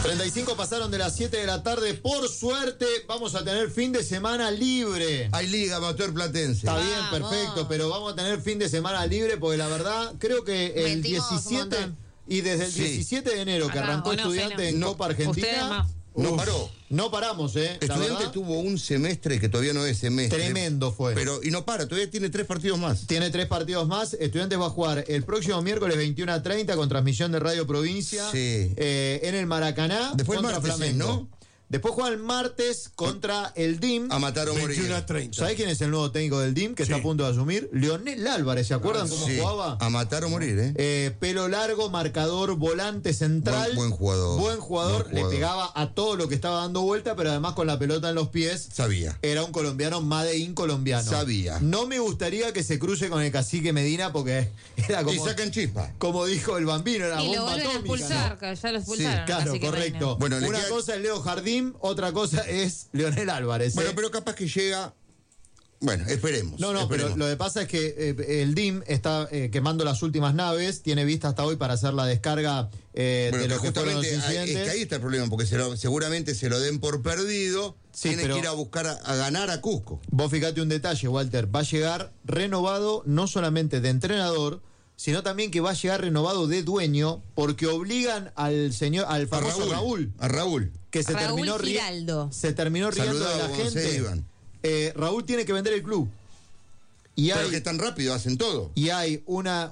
35 pasaron de las 7 de la tarde. Por suerte, vamos a tener fin de semana libre. Hay Liga Amateur Platense. Está bien, perfecto, pero vamos a tener fin de semana libre porque la verdad, creo que el 17 y desde el 17 de enero que arrancó Estudiantes en Copa Argentina. No paró. No paramos, Estudiante tuvo un semestre que todavía no es semestre. Tremendo fue. Y no para, todavía tiene 3 partidos más. Tiene 3 partidos más. Estudiantes va a jugar el próximo miércoles 21:30 con transmisión de Radio Provincia. Sí. En el Maracaná. Después contra martes, Flamengo. ¿no? Después juega el martes contra el DIM. A matar o morir. 21:30. ¿Sabés quién es el nuevo técnico del DIM que está a punto de asumir? Leonel Álvarez, ¿se acuerdan cómo jugaba? A matar o morir, Pelo largo, marcador, volante central. Buen jugador. Buen jugador. Le pegaba a todo lo que estaba dando vuelta, pero además con la pelota en los pies. Sabía. Era un colombiano, made in colombiano. Sabía. No me gustaría que se cruce con el cacique Medina porque era como. Y sacan chispa. Como dijo el Bambino, era y bomba lo vuelven atómica, a expulsar, ¿no? que ya lo expulsaron. Sí, claro, correcto. Bueno, una cosa es Leo Jardín, otra cosa es Leonel Álvarez. Bueno, pero capaz que llega. Bueno, esperemos. No, pero lo que pasa es que el DIM está quemando las últimas naves, tiene vista hasta hoy para hacer la descarga de lo que fueron los incidentes. Es que ahí está el problema, porque seguramente se lo den por perdido, tiene que ir a buscar a ganar a Cusco. Vos fíjate un detalle, Walter, va a llegar renovado no solamente de entrenador, sino también que va a llegar renovado de dueño, porque obligan al famoso Raúl. A Raúl. Que se Raúl terminó Giraldo. Se terminó riendo de la gente. Raúl tiene que vender el club. Pero que tan rápido hacen todo. Y hay una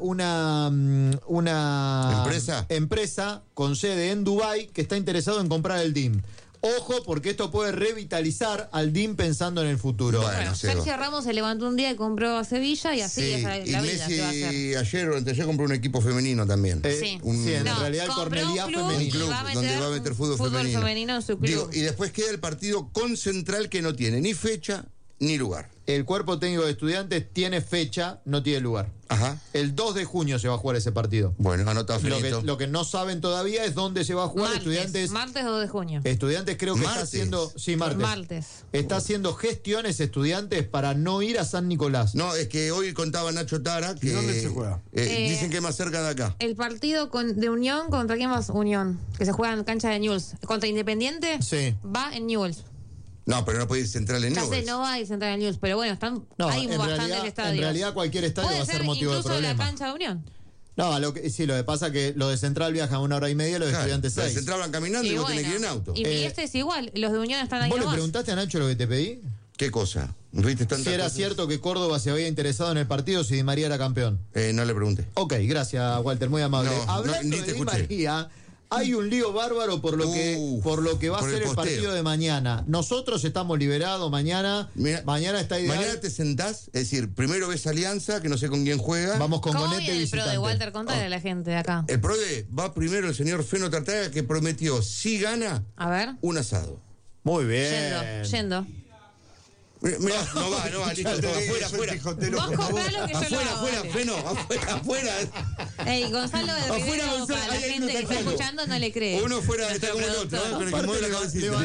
empresa con sede en Dubái que está interesado en comprar el DIM. Ojo, porque esto puede revitalizar al DIM pensando en el futuro. Bueno, Sergio Ramos se levantó un día y compró a Sevilla y así es la vida. Messi que va a hacer. ayer o anteayer compró un equipo femenino también. En realidad el Corneliá femenino. Un club donde va a meter fútbol femenino en su club. Y después queda el partido con Central que no tiene ni fecha ni lugar. El cuerpo técnico de Estudiantes tiene fecha, no tiene lugar. Ajá. El 2 de junio se va a jugar ese partido. Bueno, anota finito. Lo que no saben todavía es dónde se va a jugar. Martes 2 de junio. Estudiantes creo que está haciendo. Sí, martes. Está haciendo gestiones Estudiantes para no ir a San Nicolás. No, es que hoy contaba Nacho Tara que. ¿Dónde se juega? Dicen que es más cerca de acá. El partido de Unión, ¿contra quién vas? Unión. Que se juega en cancha de Newell's. Contra Independiente. Sí. Va en Newell's. No, pero no puede ir Central en Newell's. No va a ir Central en Newell's, pero bueno, hay bastante el estadio. En realidad cualquier estadio va a ser motivo de problema. ¿Incluso la cancha de Unión? No, lo que pasa es que lo de Central viaja 1 hora y media, lo de Estudiantes 6. Los de Central van caminando y vos tenés que ir en auto. Y este es igual, los de Unión están ahí ¿Vos nomás. le preguntaste a Nacho lo que te pedí? ¿Qué cosa? Si era cierto que Córdoba se había interesado en el partido si Di María era campeón. No le pregunté. Ok, gracias, Walter, muy amable. Hablando de Di María, hay un lío bárbaro por lo que va a ser el partido de mañana. Nosotros estamos liberados mañana. Mañana está ideal. Mañana te sentás, es decir, primero ves Alianza, que no sé con quién juega. Vamos con ¿Cómo Gonete viene el visitante. pro de Walter? Contale a la gente de acá. El pro de va primero el señor Feno Tartaga, que prometió, si gana, a ver, un asado. Muy bien. Yendo. Mirá, no va, listo, afuera. Vos comprá lo que yo lo hago. Afuera, Feno, afuera. Ey, Gonzalo de Rivero, para la gente que está escuchando, no le cree. Uno fuera está como el otro, con el que mueve la cabecita.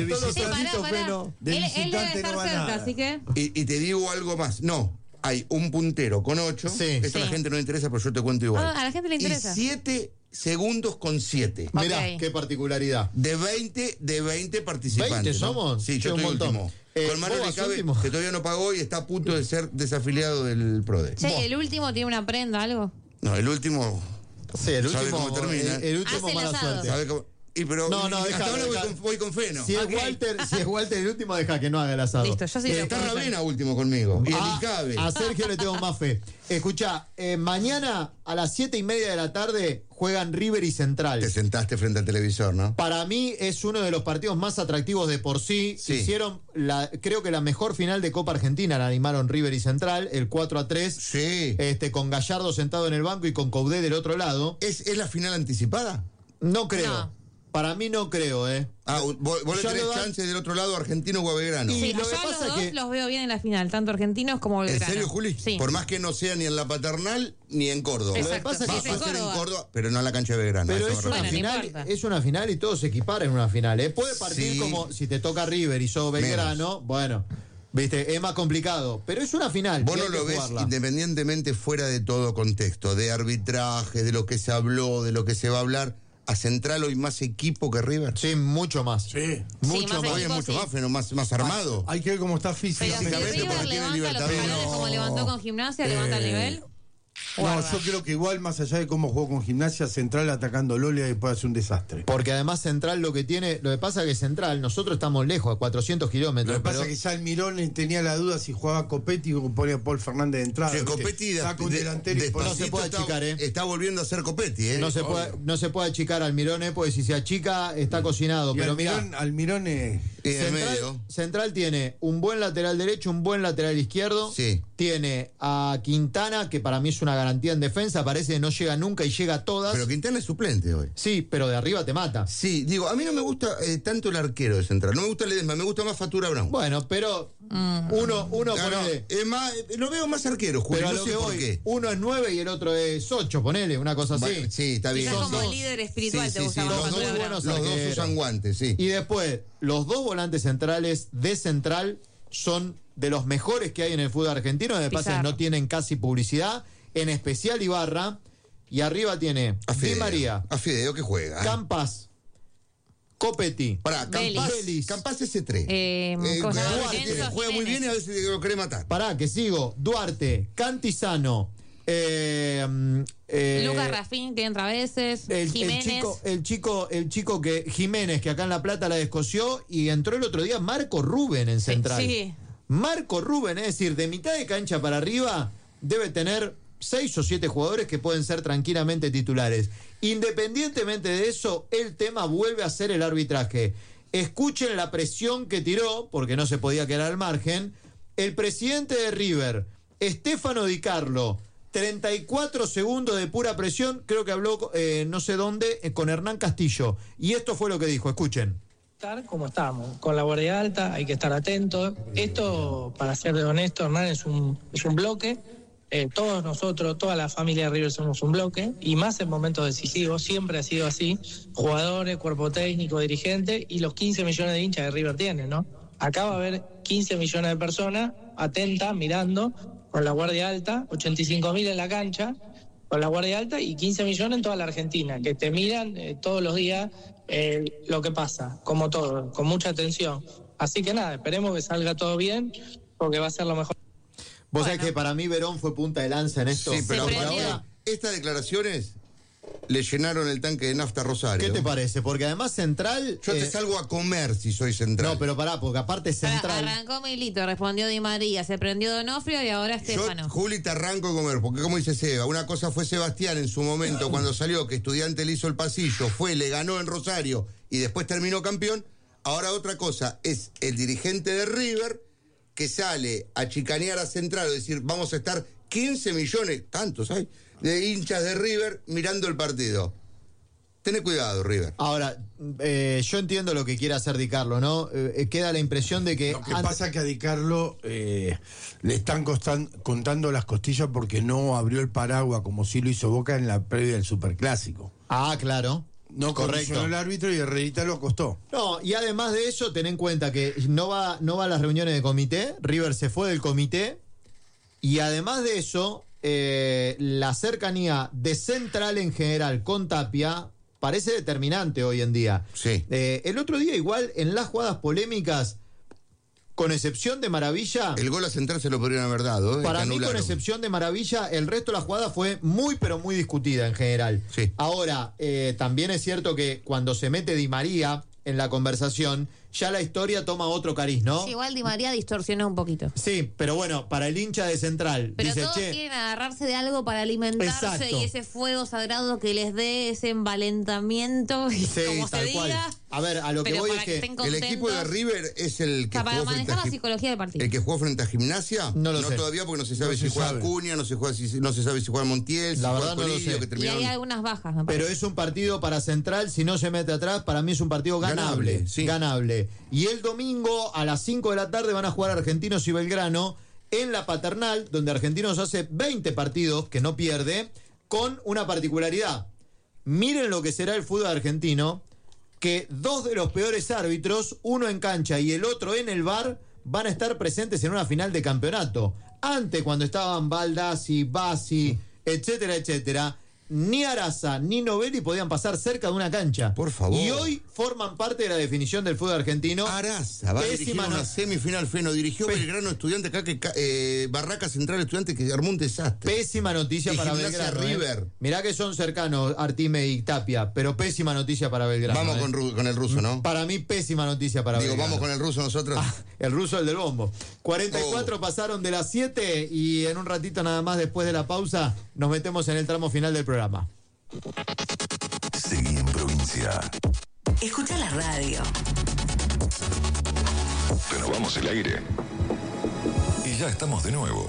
Él debe estar cerca, así que. Y te digo algo más, no. Hay un puntero con 8. Esto a la gente no le interesa, pero yo te cuento igual. A la gente le interesa. Y 7 segundos con 7. Mirá, qué particularidad. De 20 participantes. ¿20 somos? ¿No? Sí, yo estoy último. Con Manuel Cabe, que todavía no pagó y está a punto de ser desafiliado del PRODE. Che, ¿el último tiene una prenda, algo? No, el último. Sí, el último. ¿Sabe cómo termina? El último mala suerte. ¿Sabe cómo? Pero no, hasta ahora voy con Feno. Si es Walter el último, deja que no haga el asado. Listo, yo sí está Ravena último conmigo. Y el Icabe. A Sergio le tengo más fe. Escuchá, mañana a las 7:30 de la tarde juegan River y Central. Te sentaste frente al televisor, ¿no? Para mí es uno de los partidos más atractivos de por sí. Hicieron, creo que la mejor final de Copa Argentina la animaron River y Central, el 4-3. Sí. Con Gallardo sentado en el banco y con Coudet del otro lado. ¿Es la final anticipada? No creo. No. Para mí no creo, vos le tenés chances del otro lado, Argentino o Belgrano. Sí, lo que pasa es que los veo bien en la final, tanto argentinos como Belgrano. ¿En serio, Juli? Sí. Por más que no sea ni en la Paternal ni en Córdoba. Exacto. Lo que pasa es que va a ser en Córdoba, pero no en la cancha de Belgrano. Pero es una final y todo se equipara en una final. Puede partir como si te toca River y sos Belgrano, bueno, viste, es más complicado. Pero es una final. Vos no lo ves independientemente fuera de todo contexto, de arbitraje, de lo que se habló, de lo que se va a hablar. a Central hoy más equipo que River? Sí, mucho más. Sí. Mucho más armado. Hay que ver cómo está físicamente. Pero si River levanta los escalones como levantó con Gimnasia, levanta el nivel. No, yo creo que igual, más allá de cómo jugó con Gimnasia, Central atacando Lolia puede hacer un desastre. Porque además Central lo que pasa es que Central, nosotros estamos lejos, a 400 kilómetros. Lo que pasa es que ya Almirón tenía la duda si jugaba Copetti o ponía a Paul Fernández de entrada. Sí, Copetti no se puede achicar, está volviendo a ser Copetti, No se puede achicar Almirón, porque si se achica está cocinado. Y pero Almirón es Central tiene un buen lateral derecho, un buen lateral izquierdo. Sí. Tiene a Quintana, que para mí es una garantía en defensa, parece que no llega nunca y llega a todas. Pero Quintana es suplente hoy. Sí, pero de arriba te mata. Sí, digo, a mí no me gusta tanto el arquero de Central, no me gusta Ledesma, me gusta más Fatura Brown. Bueno, pero uno ponele. Es más, lo veo más arquero, Julio, pero no sé por qué. Uno es 9 y el otro es 8, ponele, una cosa así. Bueno, sí, está bien. Quizás como líder espiritual te gusta más Fatura Brown. Los dos usan guantes, sí. Y después, los dos volantes centrales de Central son de los mejores que hay en el fútbol argentino, de pases no tienen casi publicidad, en especial Ibarra, y arriba tiene Di María, a Fideo que juega. Campas, Copetti, Campas S3. Juega muy bien y a veces lo quiere matar. Que sigo, Duarte, Cantizano, Lucas Rafín, que entra a veces, Jiménez. El chico que Jiménez, que acá en La Plata la descoció, y entró el otro día Marco Rubén en Central. Sí. Marco Rubén, es decir, de mitad de cancha para arriba, debe tener 6 o 7 jugadores que pueden ser tranquilamente titulares. Independientemente de eso, el tema vuelve a ser el arbitraje. Escuchen la presión que tiró, porque no se podía quedar al margen, el presidente de River, Stefano Di Carlo. 34 segundos de pura presión, creo que habló no sé dónde, con Hernán Castillo. Y esto fue lo que dijo, escuchen. Como estamos, con la guardia alta, hay que estar atentos. Esto, para ser honesto, Hernán, es un bloque. Todos nosotros, toda la familia de River somos un bloque, y más en momentos decisivos, siempre ha sido así. Jugadores, cuerpo técnico, dirigente, y los 15 millones de hinchas de River tienen, ¿no? Acá va a haber 15 millones de personas atentas, mirando, con la guardia alta, 85.000 en la cancha, con la guardia alta, y 15 millones en toda la Argentina, que te miran todos los días lo que pasa, como todo, con mucha atención. Así que nada, esperemos que salga todo bien, porque va a ser lo mejor. Vos sabés que para mí Verón fue punta de lanza en esto. Sí, pero ahora, estas declaraciones le llenaron el tanque de nafta a Rosario. ¿Qué te parece? Porque además Central... Yo te salgo a comer si soy Central. No, pero porque aparte Central... Arrancó Milito, respondió Di María, se prendió Donofrio y ahora Stefano. Juli, te arranco a comer, porque como dice Seba, una cosa fue Sebastián en su momento, cuando salió, que Estudiante le hizo el pasillo, le ganó en Rosario y después terminó campeón. Ahora otra cosa es el dirigente de River, que sale a chicanear a Central, es decir, vamos a estar 15 millones, tantos hay, de hinchas de River mirando el partido. Tené cuidado, River. Ahora, yo entiendo lo que quiere hacer Di Carlo, ¿no? Queda la impresión de que... Lo que pasa es que a Di Carlo le están contando las costillas porque no abrió el paraguas como sí lo hizo Boca en la previa del Superclásico. Ah, claro. No correcto el árbitro y Herrerita lo acostó. No, y además de eso, ten en cuenta que no va a las reuniones de comité. River se fue del comité. Y además de eso, la cercanía de Central en general con Tapia parece determinante hoy en día. Sí. El otro día, igual, en las jugadas polémicas, con excepción de Maravilla... El gol a Central se lo podrían haber dado. Para mí, con excepción de Maravilla, el resto de la jugada fue muy, pero muy discutida en general. Sí. Ahora, también es cierto que cuando se mete Di María en la conversación, ya la historia toma otro cariz, ¿no? Sí, igual Di María distorsionó un poquito. Sí, pero bueno, para el hincha de Central... Pero dice, todos quieren agarrarse de algo para alimentarse. Exacto. Y ese fuego sagrado que les dé ese envalentamiento, y sí, como se diga... Cual. A ver, a lo que voy es que el equipo de River es el que para manejar la psicología del partido. ¿El que jugó frente a Gimnasia? No sé. Todavía, porque no se sabe si juega Acuña, no se sabe si juega Montiel, la si verdad juega Corillo, que y hay algunas bajas, me parece. Pero es un partido para Central, si no se mete atrás, para mí es un partido ganable. Sí. Ganable. Y el domingo a las 5 de la tarde van a jugar Argentinos y Belgrano en la Paternal, donde Argentinos hace 20 partidos que no pierde, con una particularidad. Miren lo que será el fútbol argentino, que 2 de los peores árbitros, uno en cancha y el otro en el VAR, van a estar presentes en una final de campeonato. Antes, cuando estaban Baldassi, Bassi, etcétera, etcétera, ni Araza ni Novelli podían pasar cerca de una cancha. Por favor. Y hoy forman parte de la definición del fútbol argentino. Araza va a dirigir una semifinal, Feno. Dirigió Belgrano Estudiante acá, que Barraca Central Estudiante, que armó un desastre. Pésima noticia para Belgrano. River. Mirá que son cercanos Artime y Tapia, pero pésima noticia para Belgrano. Vamos con el ruso, ¿no? Para mí, pésima noticia para Belgrano. Vamos con el ruso nosotros. El ruso, el del bombo. 44 pasaron de las 7 y en un ratito nada más después de la pausa nos metemos en el tramo final del programa. Seguí en provincia. Escucha la radio. Renovamos el aire. Y ya estamos de nuevo.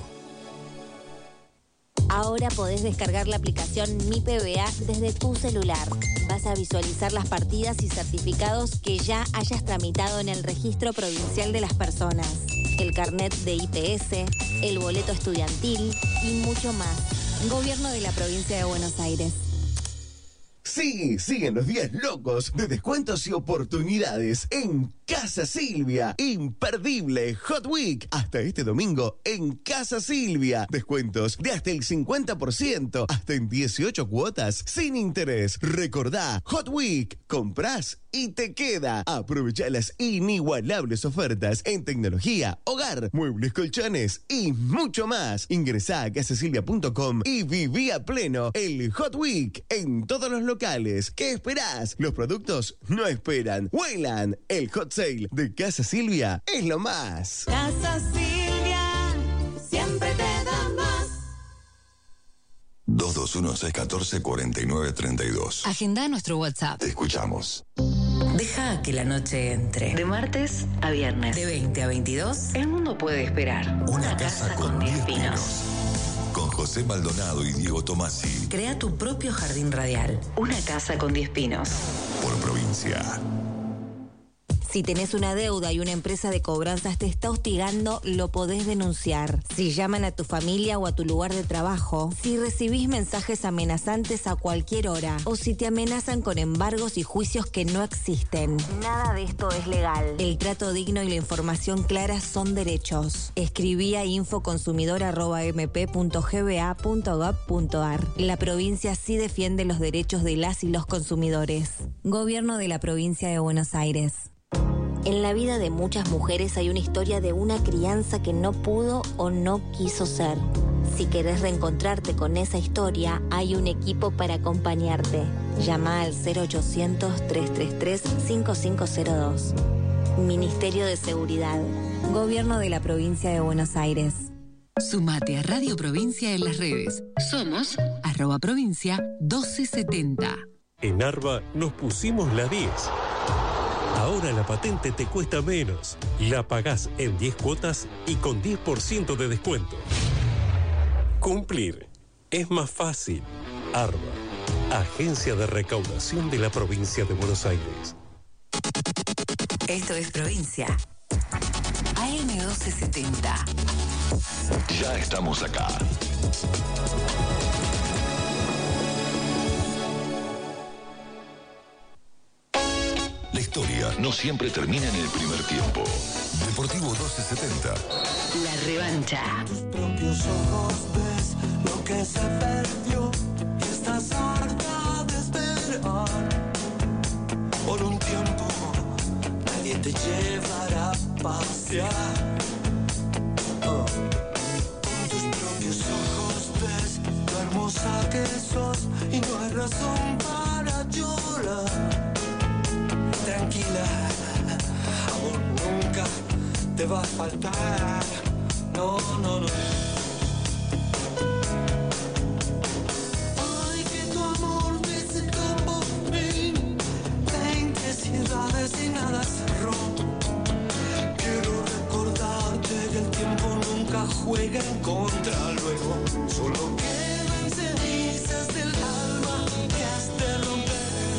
Ahora podés descargar la aplicación Mi PBA desde tu celular. Vas a visualizar las partidas y certificados que ya hayas tramitado en el Registro Provincial de las Personas, el carnet de IPS, el boleto estudiantil y mucho más. Gobierno de la Provincia de Buenos Aires. Sí, siguen los días locos de descuentos y oportunidades en Casa Silvia. Imperdible Hot Week. Hasta este domingo en Casa Silvia. Descuentos de hasta el 50%, hasta en 18 cuotas sin interés. Recordá, Hot Week. Comprás y te queda. Aprovecha las inigualables ofertas en tecnología, hogar, muebles, colchones y mucho más. Ingresá a casasilvia.com y viví a pleno el Hot Week en todos los locales. ¿Qué esperás? Los productos no esperan. Vuelan. El Hot Sale de Casa Silvia es lo más. Casa Silvia, siempre te da más. 221-614-4932. Agenda nuestro WhatsApp. Te escuchamos. Deja que la noche entre. De martes a viernes. De 20 a 22. El mundo puede esperar. Una casa con 10 pinos. Con José Maldonado y Diego Tomasi. Crea tu propio jardín radial. Una casa con 10 pinos. Por provincia. Si tenés una deuda y una empresa de cobranzas te está hostigando, lo podés denunciar. Si llaman a tu familia o a tu lugar de trabajo, si recibís mensajes amenazantes a cualquier hora, o si te amenazan con embargos y juicios que no existen. Nada de esto es legal. El trato digno y la información clara son derechos. Escribí a infoconsumidor@mp.gba.gov.ar. La provincia sí defiende los derechos de las y los consumidores. Gobierno de la Provincia de Buenos Aires. En la vida de muchas mujeres hay una historia de una crianza que no pudo o no quiso ser. Si querés reencontrarte con esa historia, hay un equipo para acompañarte. Llama al 0800-333-5502. Ministerio de Seguridad. Gobierno de la Provincia de Buenos Aires. Sumate a Radio Provincia en las redes. Somos @provincia 1270. En Arba nos pusimos la 10. Ahora la patente te cuesta menos. La pagás en 10 cuotas y con 10% de descuento. Cumplir es más fácil. Arba, Agencia de Recaudación de la Provincia de Buenos Aires. Esto es Provincia. AM1270. Ya estamos acá. La historia no siempre termina en el primer tiempo. Deportivo 1270. La revancha. Tus propios ojos ves lo que se perdió y estás harta de esperar. Por un tiempo nadie te llevará a pasear. Con tus propios ojos ves lo hermosa que sos y no hay razón para llorar. Tranquila, amor nunca te va a faltar. No, no, no. Ay, que tu amor me se escapó por mí. 20 ciudades y nada cerró. Quiero recordarte que el tiempo nunca juega en contra. Luego solo quedan cenizas del alma que has de romper.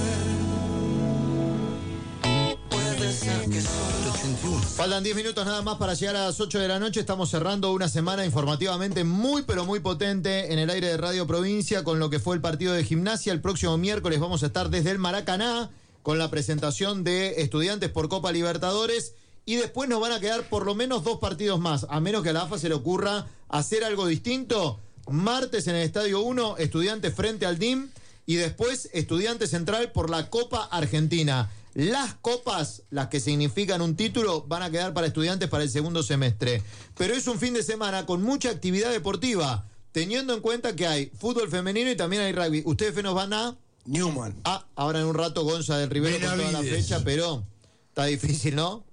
Faltan 10 minutos nada más para llegar a las 8 de la noche. Estamos cerrando una semana informativamente muy pero muy potente en el aire de Radio Provincia con lo que fue el partido de Gimnasia. El próximo miércoles vamos a estar desde el Maracaná con la presentación de Estudiantes por Copa Libertadores y después nos van a quedar por lo menos 2 partidos más, a menos que a la AFA se le ocurra hacer algo distinto. martes en el Estadio 1, Estudiantes frente al DIM, y después Estudiantes Central por la Copa Argentina. Las copas, las que significan un título, van a quedar para Estudiantes para el segundo semestre. Pero es un fin de semana con mucha actividad deportiva, teniendo en cuenta que hay fútbol femenino y también hay rugby. ¿Ustedes nos van a...? Newman. Ahora en un rato Gonza del Rivero con toda la fecha, pero está difícil, ¿no?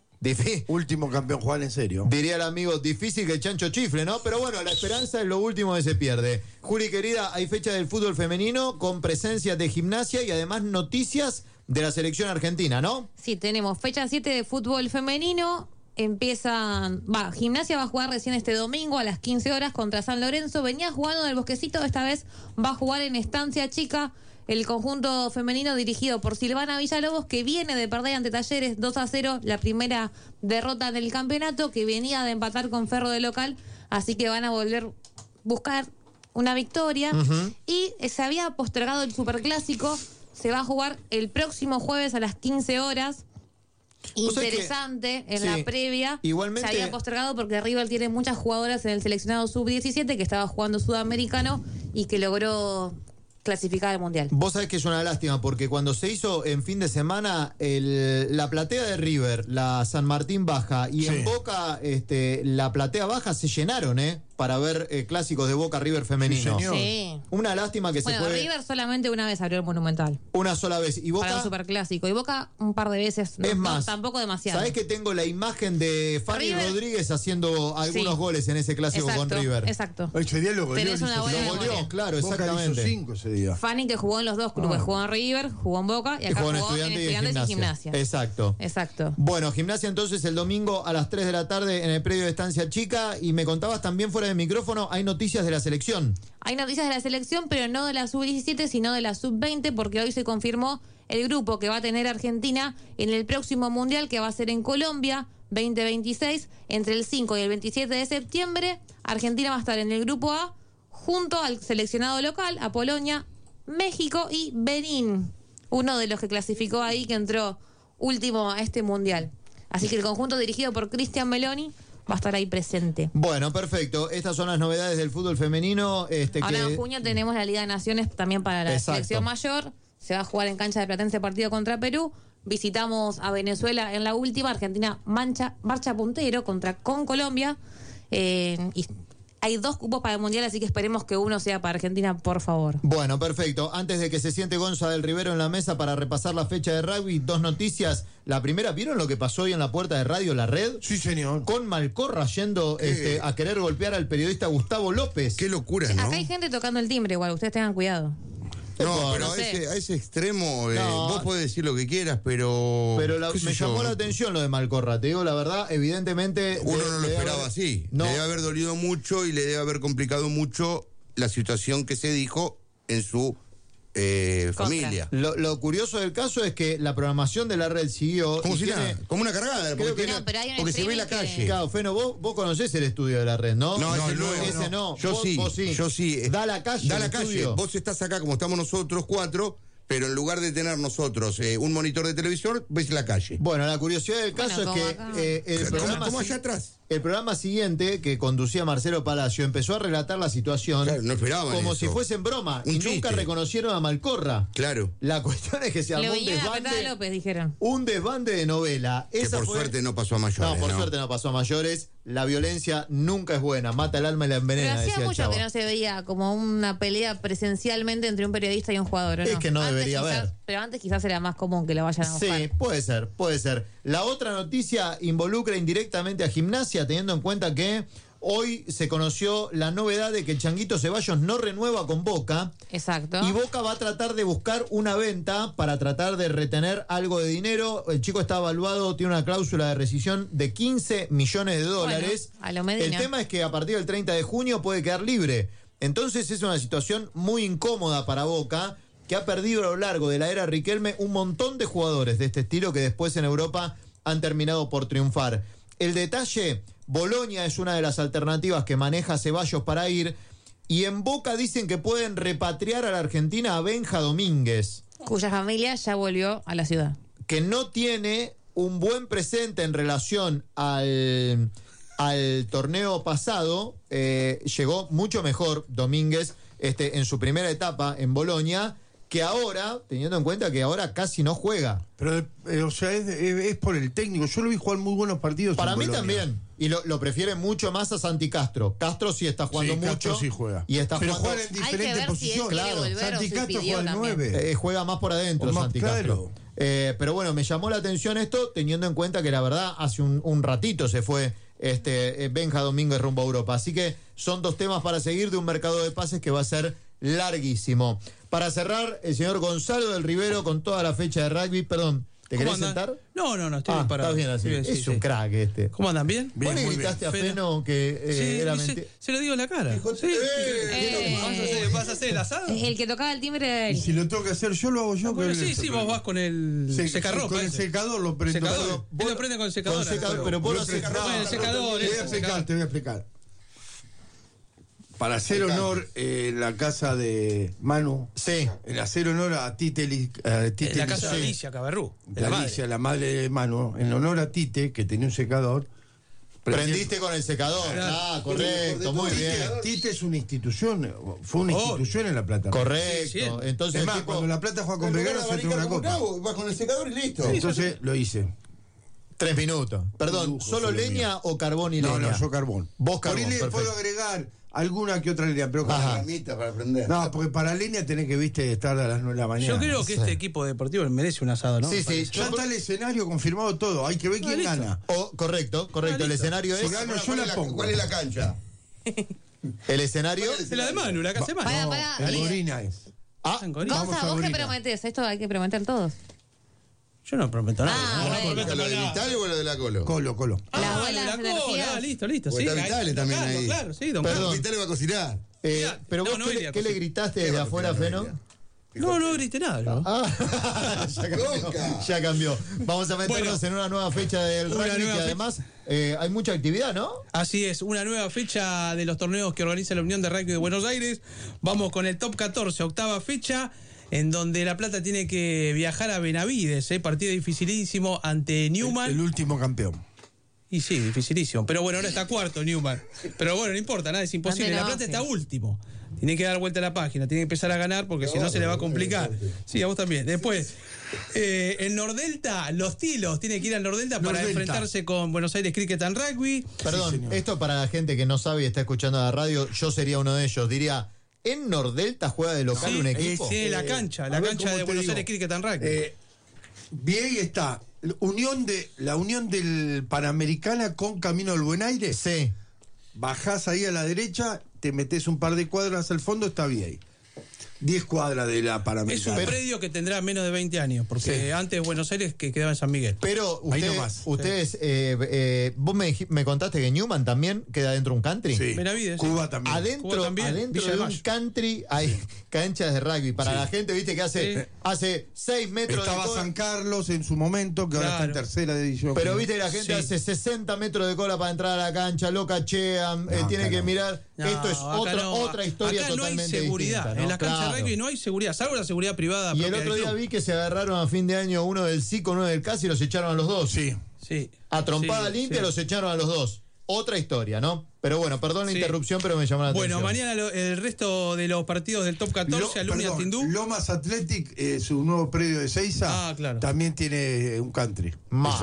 Último campeón Juan, en serio. Diría el amigo, difícil que el chancho chifle, ¿no? Pero bueno, la esperanza es lo último que se pierde. Juli, querida, hay fecha del fútbol femenino con presencia de Gimnasia y además noticias de la selección argentina, ¿no? Sí, tenemos fecha 7 de fútbol femenino. Gimnasia va a jugar recién este domingo a las 15 horas contra San Lorenzo. Venía jugando en el Bosquecito, esta vez va a jugar en Estancia Chica. El conjunto femenino dirigido por Silvana Villalobos, que viene de perder ante Talleres 2-0, la primera derrota en el campeonato, que venía de empatar con Ferro de local, así que van a volver a buscar una victoria. Y se había postergado el Superclásico, se va a jugar el próximo jueves a las 15 horas. Interesante en la previa. Igualmente, se había postergado porque River tiene muchas jugadoras en el seleccionado sub-17 que estaba jugando sudamericano y que logró clasificar al Mundial. Vos sabés que es una lástima porque cuando se hizo en fin de semana la platea de River, la San Martín Baja y en Boca la platea baja se llenaron, para ver clásicos de Boca River femenino. Sí. Una lástima que se puede... River solamente una vez abrió el Monumental. Una sola vez. Y Boca... Para un superclásico. Y Boca un par de veces. Es más, tampoco demasiado. ¿Sabés que tengo la imagen de Fanny Rodríguez haciendo algunos goles en ese clásico con River? Exacto. Ese día lo goleó. Tenés una buena memoria. Claro, exactamente. Boca hizo 5 ese día. Fanny, que jugó en los dos clubes. Jugó en River, jugó en Boca y acá jugó en Estudiantes y Gimnasia. Exacto. Bueno, Gimnasia entonces el domingo a las 3 de la tarde en el predio de Estancia Chica. Y me contabas también fuera de micrófono, hay noticias de la selección. Hay noticias de la selección, pero no de la sub-17, sino de la sub-20, porque hoy se confirmó el grupo que va a tener Argentina en el próximo Mundial, que va a ser en Colombia, 2026, entre el 5 y el 27 de septiembre. Argentina va a estar en el grupo A, junto al seleccionado local, a Polonia, México y Benín, uno de los que clasificó ahí, que entró último a este Mundial. Así que el conjunto dirigido por Cristian Meloni va a estar ahí presente. Bueno, perfecto. Estas son las novedades del fútbol femenino. Ahora en junio tenemos la Liga de Naciones también para la selección mayor. Se va a jugar en cancha de Platense partido contra Perú. Visitamos a Venezuela en la última. Argentina marcha puntero con Colombia. Y hay 2 cupos para el Mundial, así que esperemos que uno sea para Argentina, por favor. Bueno, perfecto. Antes de que se siente Gonza del Rivero en la mesa para repasar la fecha de rugby, 2 noticias. La primera, ¿vieron lo que pasó hoy en la puerta de Radio La Red? Sí, señor. Con Malcorra yendo a querer golpear al periodista Gustavo López. Qué locura, ¿no? Acá hay gente tocando el timbre igual, ustedes tengan cuidado. No, pero a ese extremo, vos podés decir lo que quieras, pero... Pero me llamó la atención lo de Malcorra, te digo la verdad, evidentemente... Uno no lo esperaba así. No. Le debe haber dolido mucho y le debe haber complicado mucho la situación que se dijo en su familia. Lo curioso del caso es que la programación de la red siguió... Como si nada, como una cargada, porque se ve la calle. Claro, Feno, vos conocés el estudio de la red, ¿no? No, ese no. Yo sí. Da la calle. Estudio. Vos estás acá como estamos nosotros 4, pero en lugar de tener nosotros un monitor de televisor, ves la calle. Bueno, la curiosidad del caso es que el programa... ¿Cómo allá atrás? El programa siguiente, que conducía Marcelo Palacio, empezó a relatar la situación no esperaban como eso. Si fuese en broma. Un y chiste. Nunca reconocieron a Malcorra. Claro. La cuestión es que se armó un desbande. López, dijeron. Un desbande de novela. Que por suerte no pasó a mayores. No, por suerte no pasó a mayores. La violencia nunca es buena. Mata el alma y la envenena. Pero hacía mucho el que no se veía como una pelea presencialmente entre un periodista y un jugador, ¿o no? Es que no debería haber. Pero antes quizás era más común que lo vayan a buscar. Sí, puede ser. La otra noticia involucra indirectamente a Gimnasia, teniendo en cuenta que hoy se conoció la novedad de que el Changuito Ceballos no renueva con Boca. Exacto. Y Boca va a tratar de buscar una venta para tratar de retener algo de dinero. El chico está evaluado, tiene una cláusula de rescisión de $15 millones. Bueno, a lo Medina. El tema es que a partir del 30 de junio puede quedar libre. Entonces es una situación muy incómoda para Boca, que ha perdido a lo largo de la era Riquelme un montón de jugadores de este estilo que después en Europa han terminado por triunfar. El detalle, Bolonia es una de las alternativas que maneja Ceballos para ir, y en Boca dicen que pueden repatriar a la Argentina a Benja Domínguez, cuya familia ya volvió a la ciudad. Que no tiene un buen presente en relación al al torneo pasado, llegó mucho mejor Domínguez en su primera etapa en Bolonia, que ahora, teniendo en cuenta que ahora casi no juega. Pero, o sea, es por el técnico. Yo lo vi jugar muy buenos partidos. Para mí Bolonia. También. Y lo prefiere mucho más a Santi Castro. Castro sí está jugando mucho. Castro sí juega. Y está pero jugando... juegan en diferentes posiciones. Claro. Santi Castro juega al 9. Juega más por adentro, Santi Castro. Pero bueno, me llamó la atención esto, teniendo en cuenta que la verdad hace un ratito se fue Benja Domínguez rumbo a Europa. Así que son 2 temas para seguir de un mercado de pases que va a ser larguísimo. Para cerrar, el señor Gonzalo del Rivero con toda la fecha de rugby. Perdón, ¿te querés sentar? No, estoy bien parado. Estás bien así. Es un crack este. ¿Cómo andan? ¿Bien? ¿Vos le gritaste a Feno que era mentira? Se lo digo en la cara. ¿Vas a hacer el asado? El que tocaba el timbre era él. Y si lo tengo que hacer yo, lo hago yo. Bueno, sí, vos vas con el secarropa. Con el secador lo prendo. Él lo prende con el secador. Pero vos lo secas. El secador. Te voy a explicar. Para hacer honor en la casa de Manu, en hacer honor a Tite, en la casa de Alicia Caberrú, la madre de Manu, en honor a Tite, que tenía un secador. Prendiste con el secador. Correcto, muy bien. Tite es una institución, fue una institución en La Plata. Correcto. Entonces, es más, cuando La Plata juega con Belgrano se trae una copa. Vas con el secador y listo. Entonces lo hice. 3 minutos. Perdón, ¿solo leña o carbón y leña? No, yo carbón. Vos carbón. Por ahí le puedo agregar alguna que otra leña, pero para prender. No, porque para leña tenés que estar a las 9 de la mañana. Yo creo que este equipo deportivo merece un asado, ¿no? Sí. Ya está el escenario confirmado todo. Hay que ver quién gana. Correcto. El escenario es. Si gano yo la pongo. ¿Cuál es la cancha? El escenario. Es la de Manu, la casa de Manu. La Corina es. Gonza, vos que prometés, esto hay que prometer todos. Yo no prometo nada. ¿Lo de Vitale o lo de la Colo? Colo. Las buenas energías. Listo. Sí, está Vitale también ahí. Claro, sí, don Carlos. Vitale va a cocinar. Pero vos, ¿qué le gritaste desde afuera, Feno? No grité nada. ¿No? Ya cambió. Vamos a meternos en una nueva fecha del rugby que además hay mucha actividad, ¿no? Así es, una nueva fecha de los torneos que organiza la Unión de Rugby de Buenos Aires. Vamos con el Top 14, 8ª fecha, en donde La Plata tiene que viajar a Benavides, partido dificilísimo ante Newman. El último campeón. Y sí, dificilísimo. Pero bueno, ahora está cuarto Newman. Pero bueno, no importa, nada, es imposible. La Plata está último. Tiene que dar vuelta a la página, tiene que empezar a ganar porque si no se le va a complicar. Sí, a vos también. Después, en Nordelta, los Tilos tiene que ir al Nordelta para enfrentarse con Buenos Aires Cricket and Rugby. Perdón, esto para la gente que no sabe y está escuchando la radio, yo sería uno de ellos. Diría, ¿en Nordelta juega de local un equipo? Sí, la cancha de Buenos Aires Cricket and Rugby. Bien, está la unión del Panamericana con Camino al Buen Aire. Sí. Bajás ahí a la derecha, te metés un par de cuadras al fondo, está bien. 10 cuadras de la Panamericana. Es un predio que tendrá menos de 20 años, porque antes Buenos Aires que quedaba en San Miguel. Pero ustedes vos me contaste que Newman también queda dentro de un country. Sí. Benavides, Cuba también. Adentro de un country hay canchas de rugby. Para la gente, viste que hace 6 metros Estaba de cola. San Carlos en su momento, que ahora está en tercera división. Pero viste que la gente hace 60 metros de cola para entrar a la cancha, lo cachean, tiene que mirar. Esto es otra historia acá totalmente no hay seguridad. distinta, ¿no? En las canchas de rugby no hay seguridad, salvo la seguridad privada. Y el otro día vi que se agarraron a fin de año uno del SIC, uno del CAS y los echaron a los dos. Sí. A trompada limpia los echaron a los dos. Otra historia, ¿no? Pero bueno, perdón la interrupción, pero me llamó la atención. Bueno, mañana el resto de los partidos del Top 14, Alumnia Tindú. Lomas Athletic, su nuevo predio de Seiza, también tiene un country.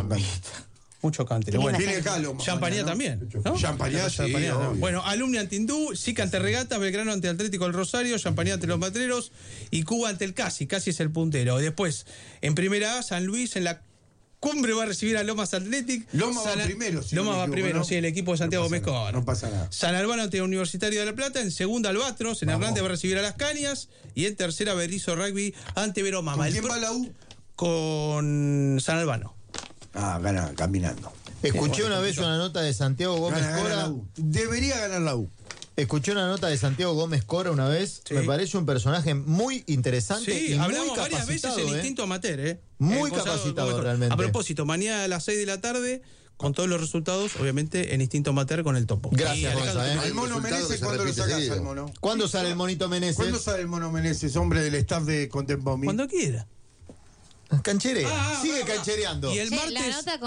Mucho country. Bueno, tiene acá Lomas. Champañá también, ¿no? Champañá, sí. Bueno, Alumnia ante Tindú, SIC ante Regatas, Belgrano ante Atlético del Rosario, Champañá ante los Matreros y Cuba ante el Casi. Casi es el puntero. Después, en primera A, San Luis en la cumbre va a recibir a Lomas Athletic. Lomas va primero. Lomas va primero, sí, el equipo de Santiago Gómez Cora. No pasa nada. San Albano ante Universitario de La Plata. En segunda, Albatros. En Hernández va a recibir a Las Cañas. Y en tercera, Berizo Rugby ante Veromama. ¿Con quién va la U? Con San Albano. Gana caminando. Escuché una vez una nota de Santiago Gómez Cora. Debería ganar la U. Escuché una nota de Santiago Gómez Cora una vez. Me parece un personaje muy interesante. Sí, y hablamos muy varias veces en Instinto Amateur. Muy capacitado realmente. A propósito, mañana a las 6 de la tarde, con todos los resultados, obviamente, en Instinto Amateur con el topo. Gracias, Gonza. El Mono Meneses, ¿cuándo lo sacás al Mono? ¿Cuándo sale el Monito Meneses? ¿Cuándo sale el Mono Meneses, hombre del staff de Contempomi? Cuando quiera. Cancherea. Sigue canchereando. Y el martes.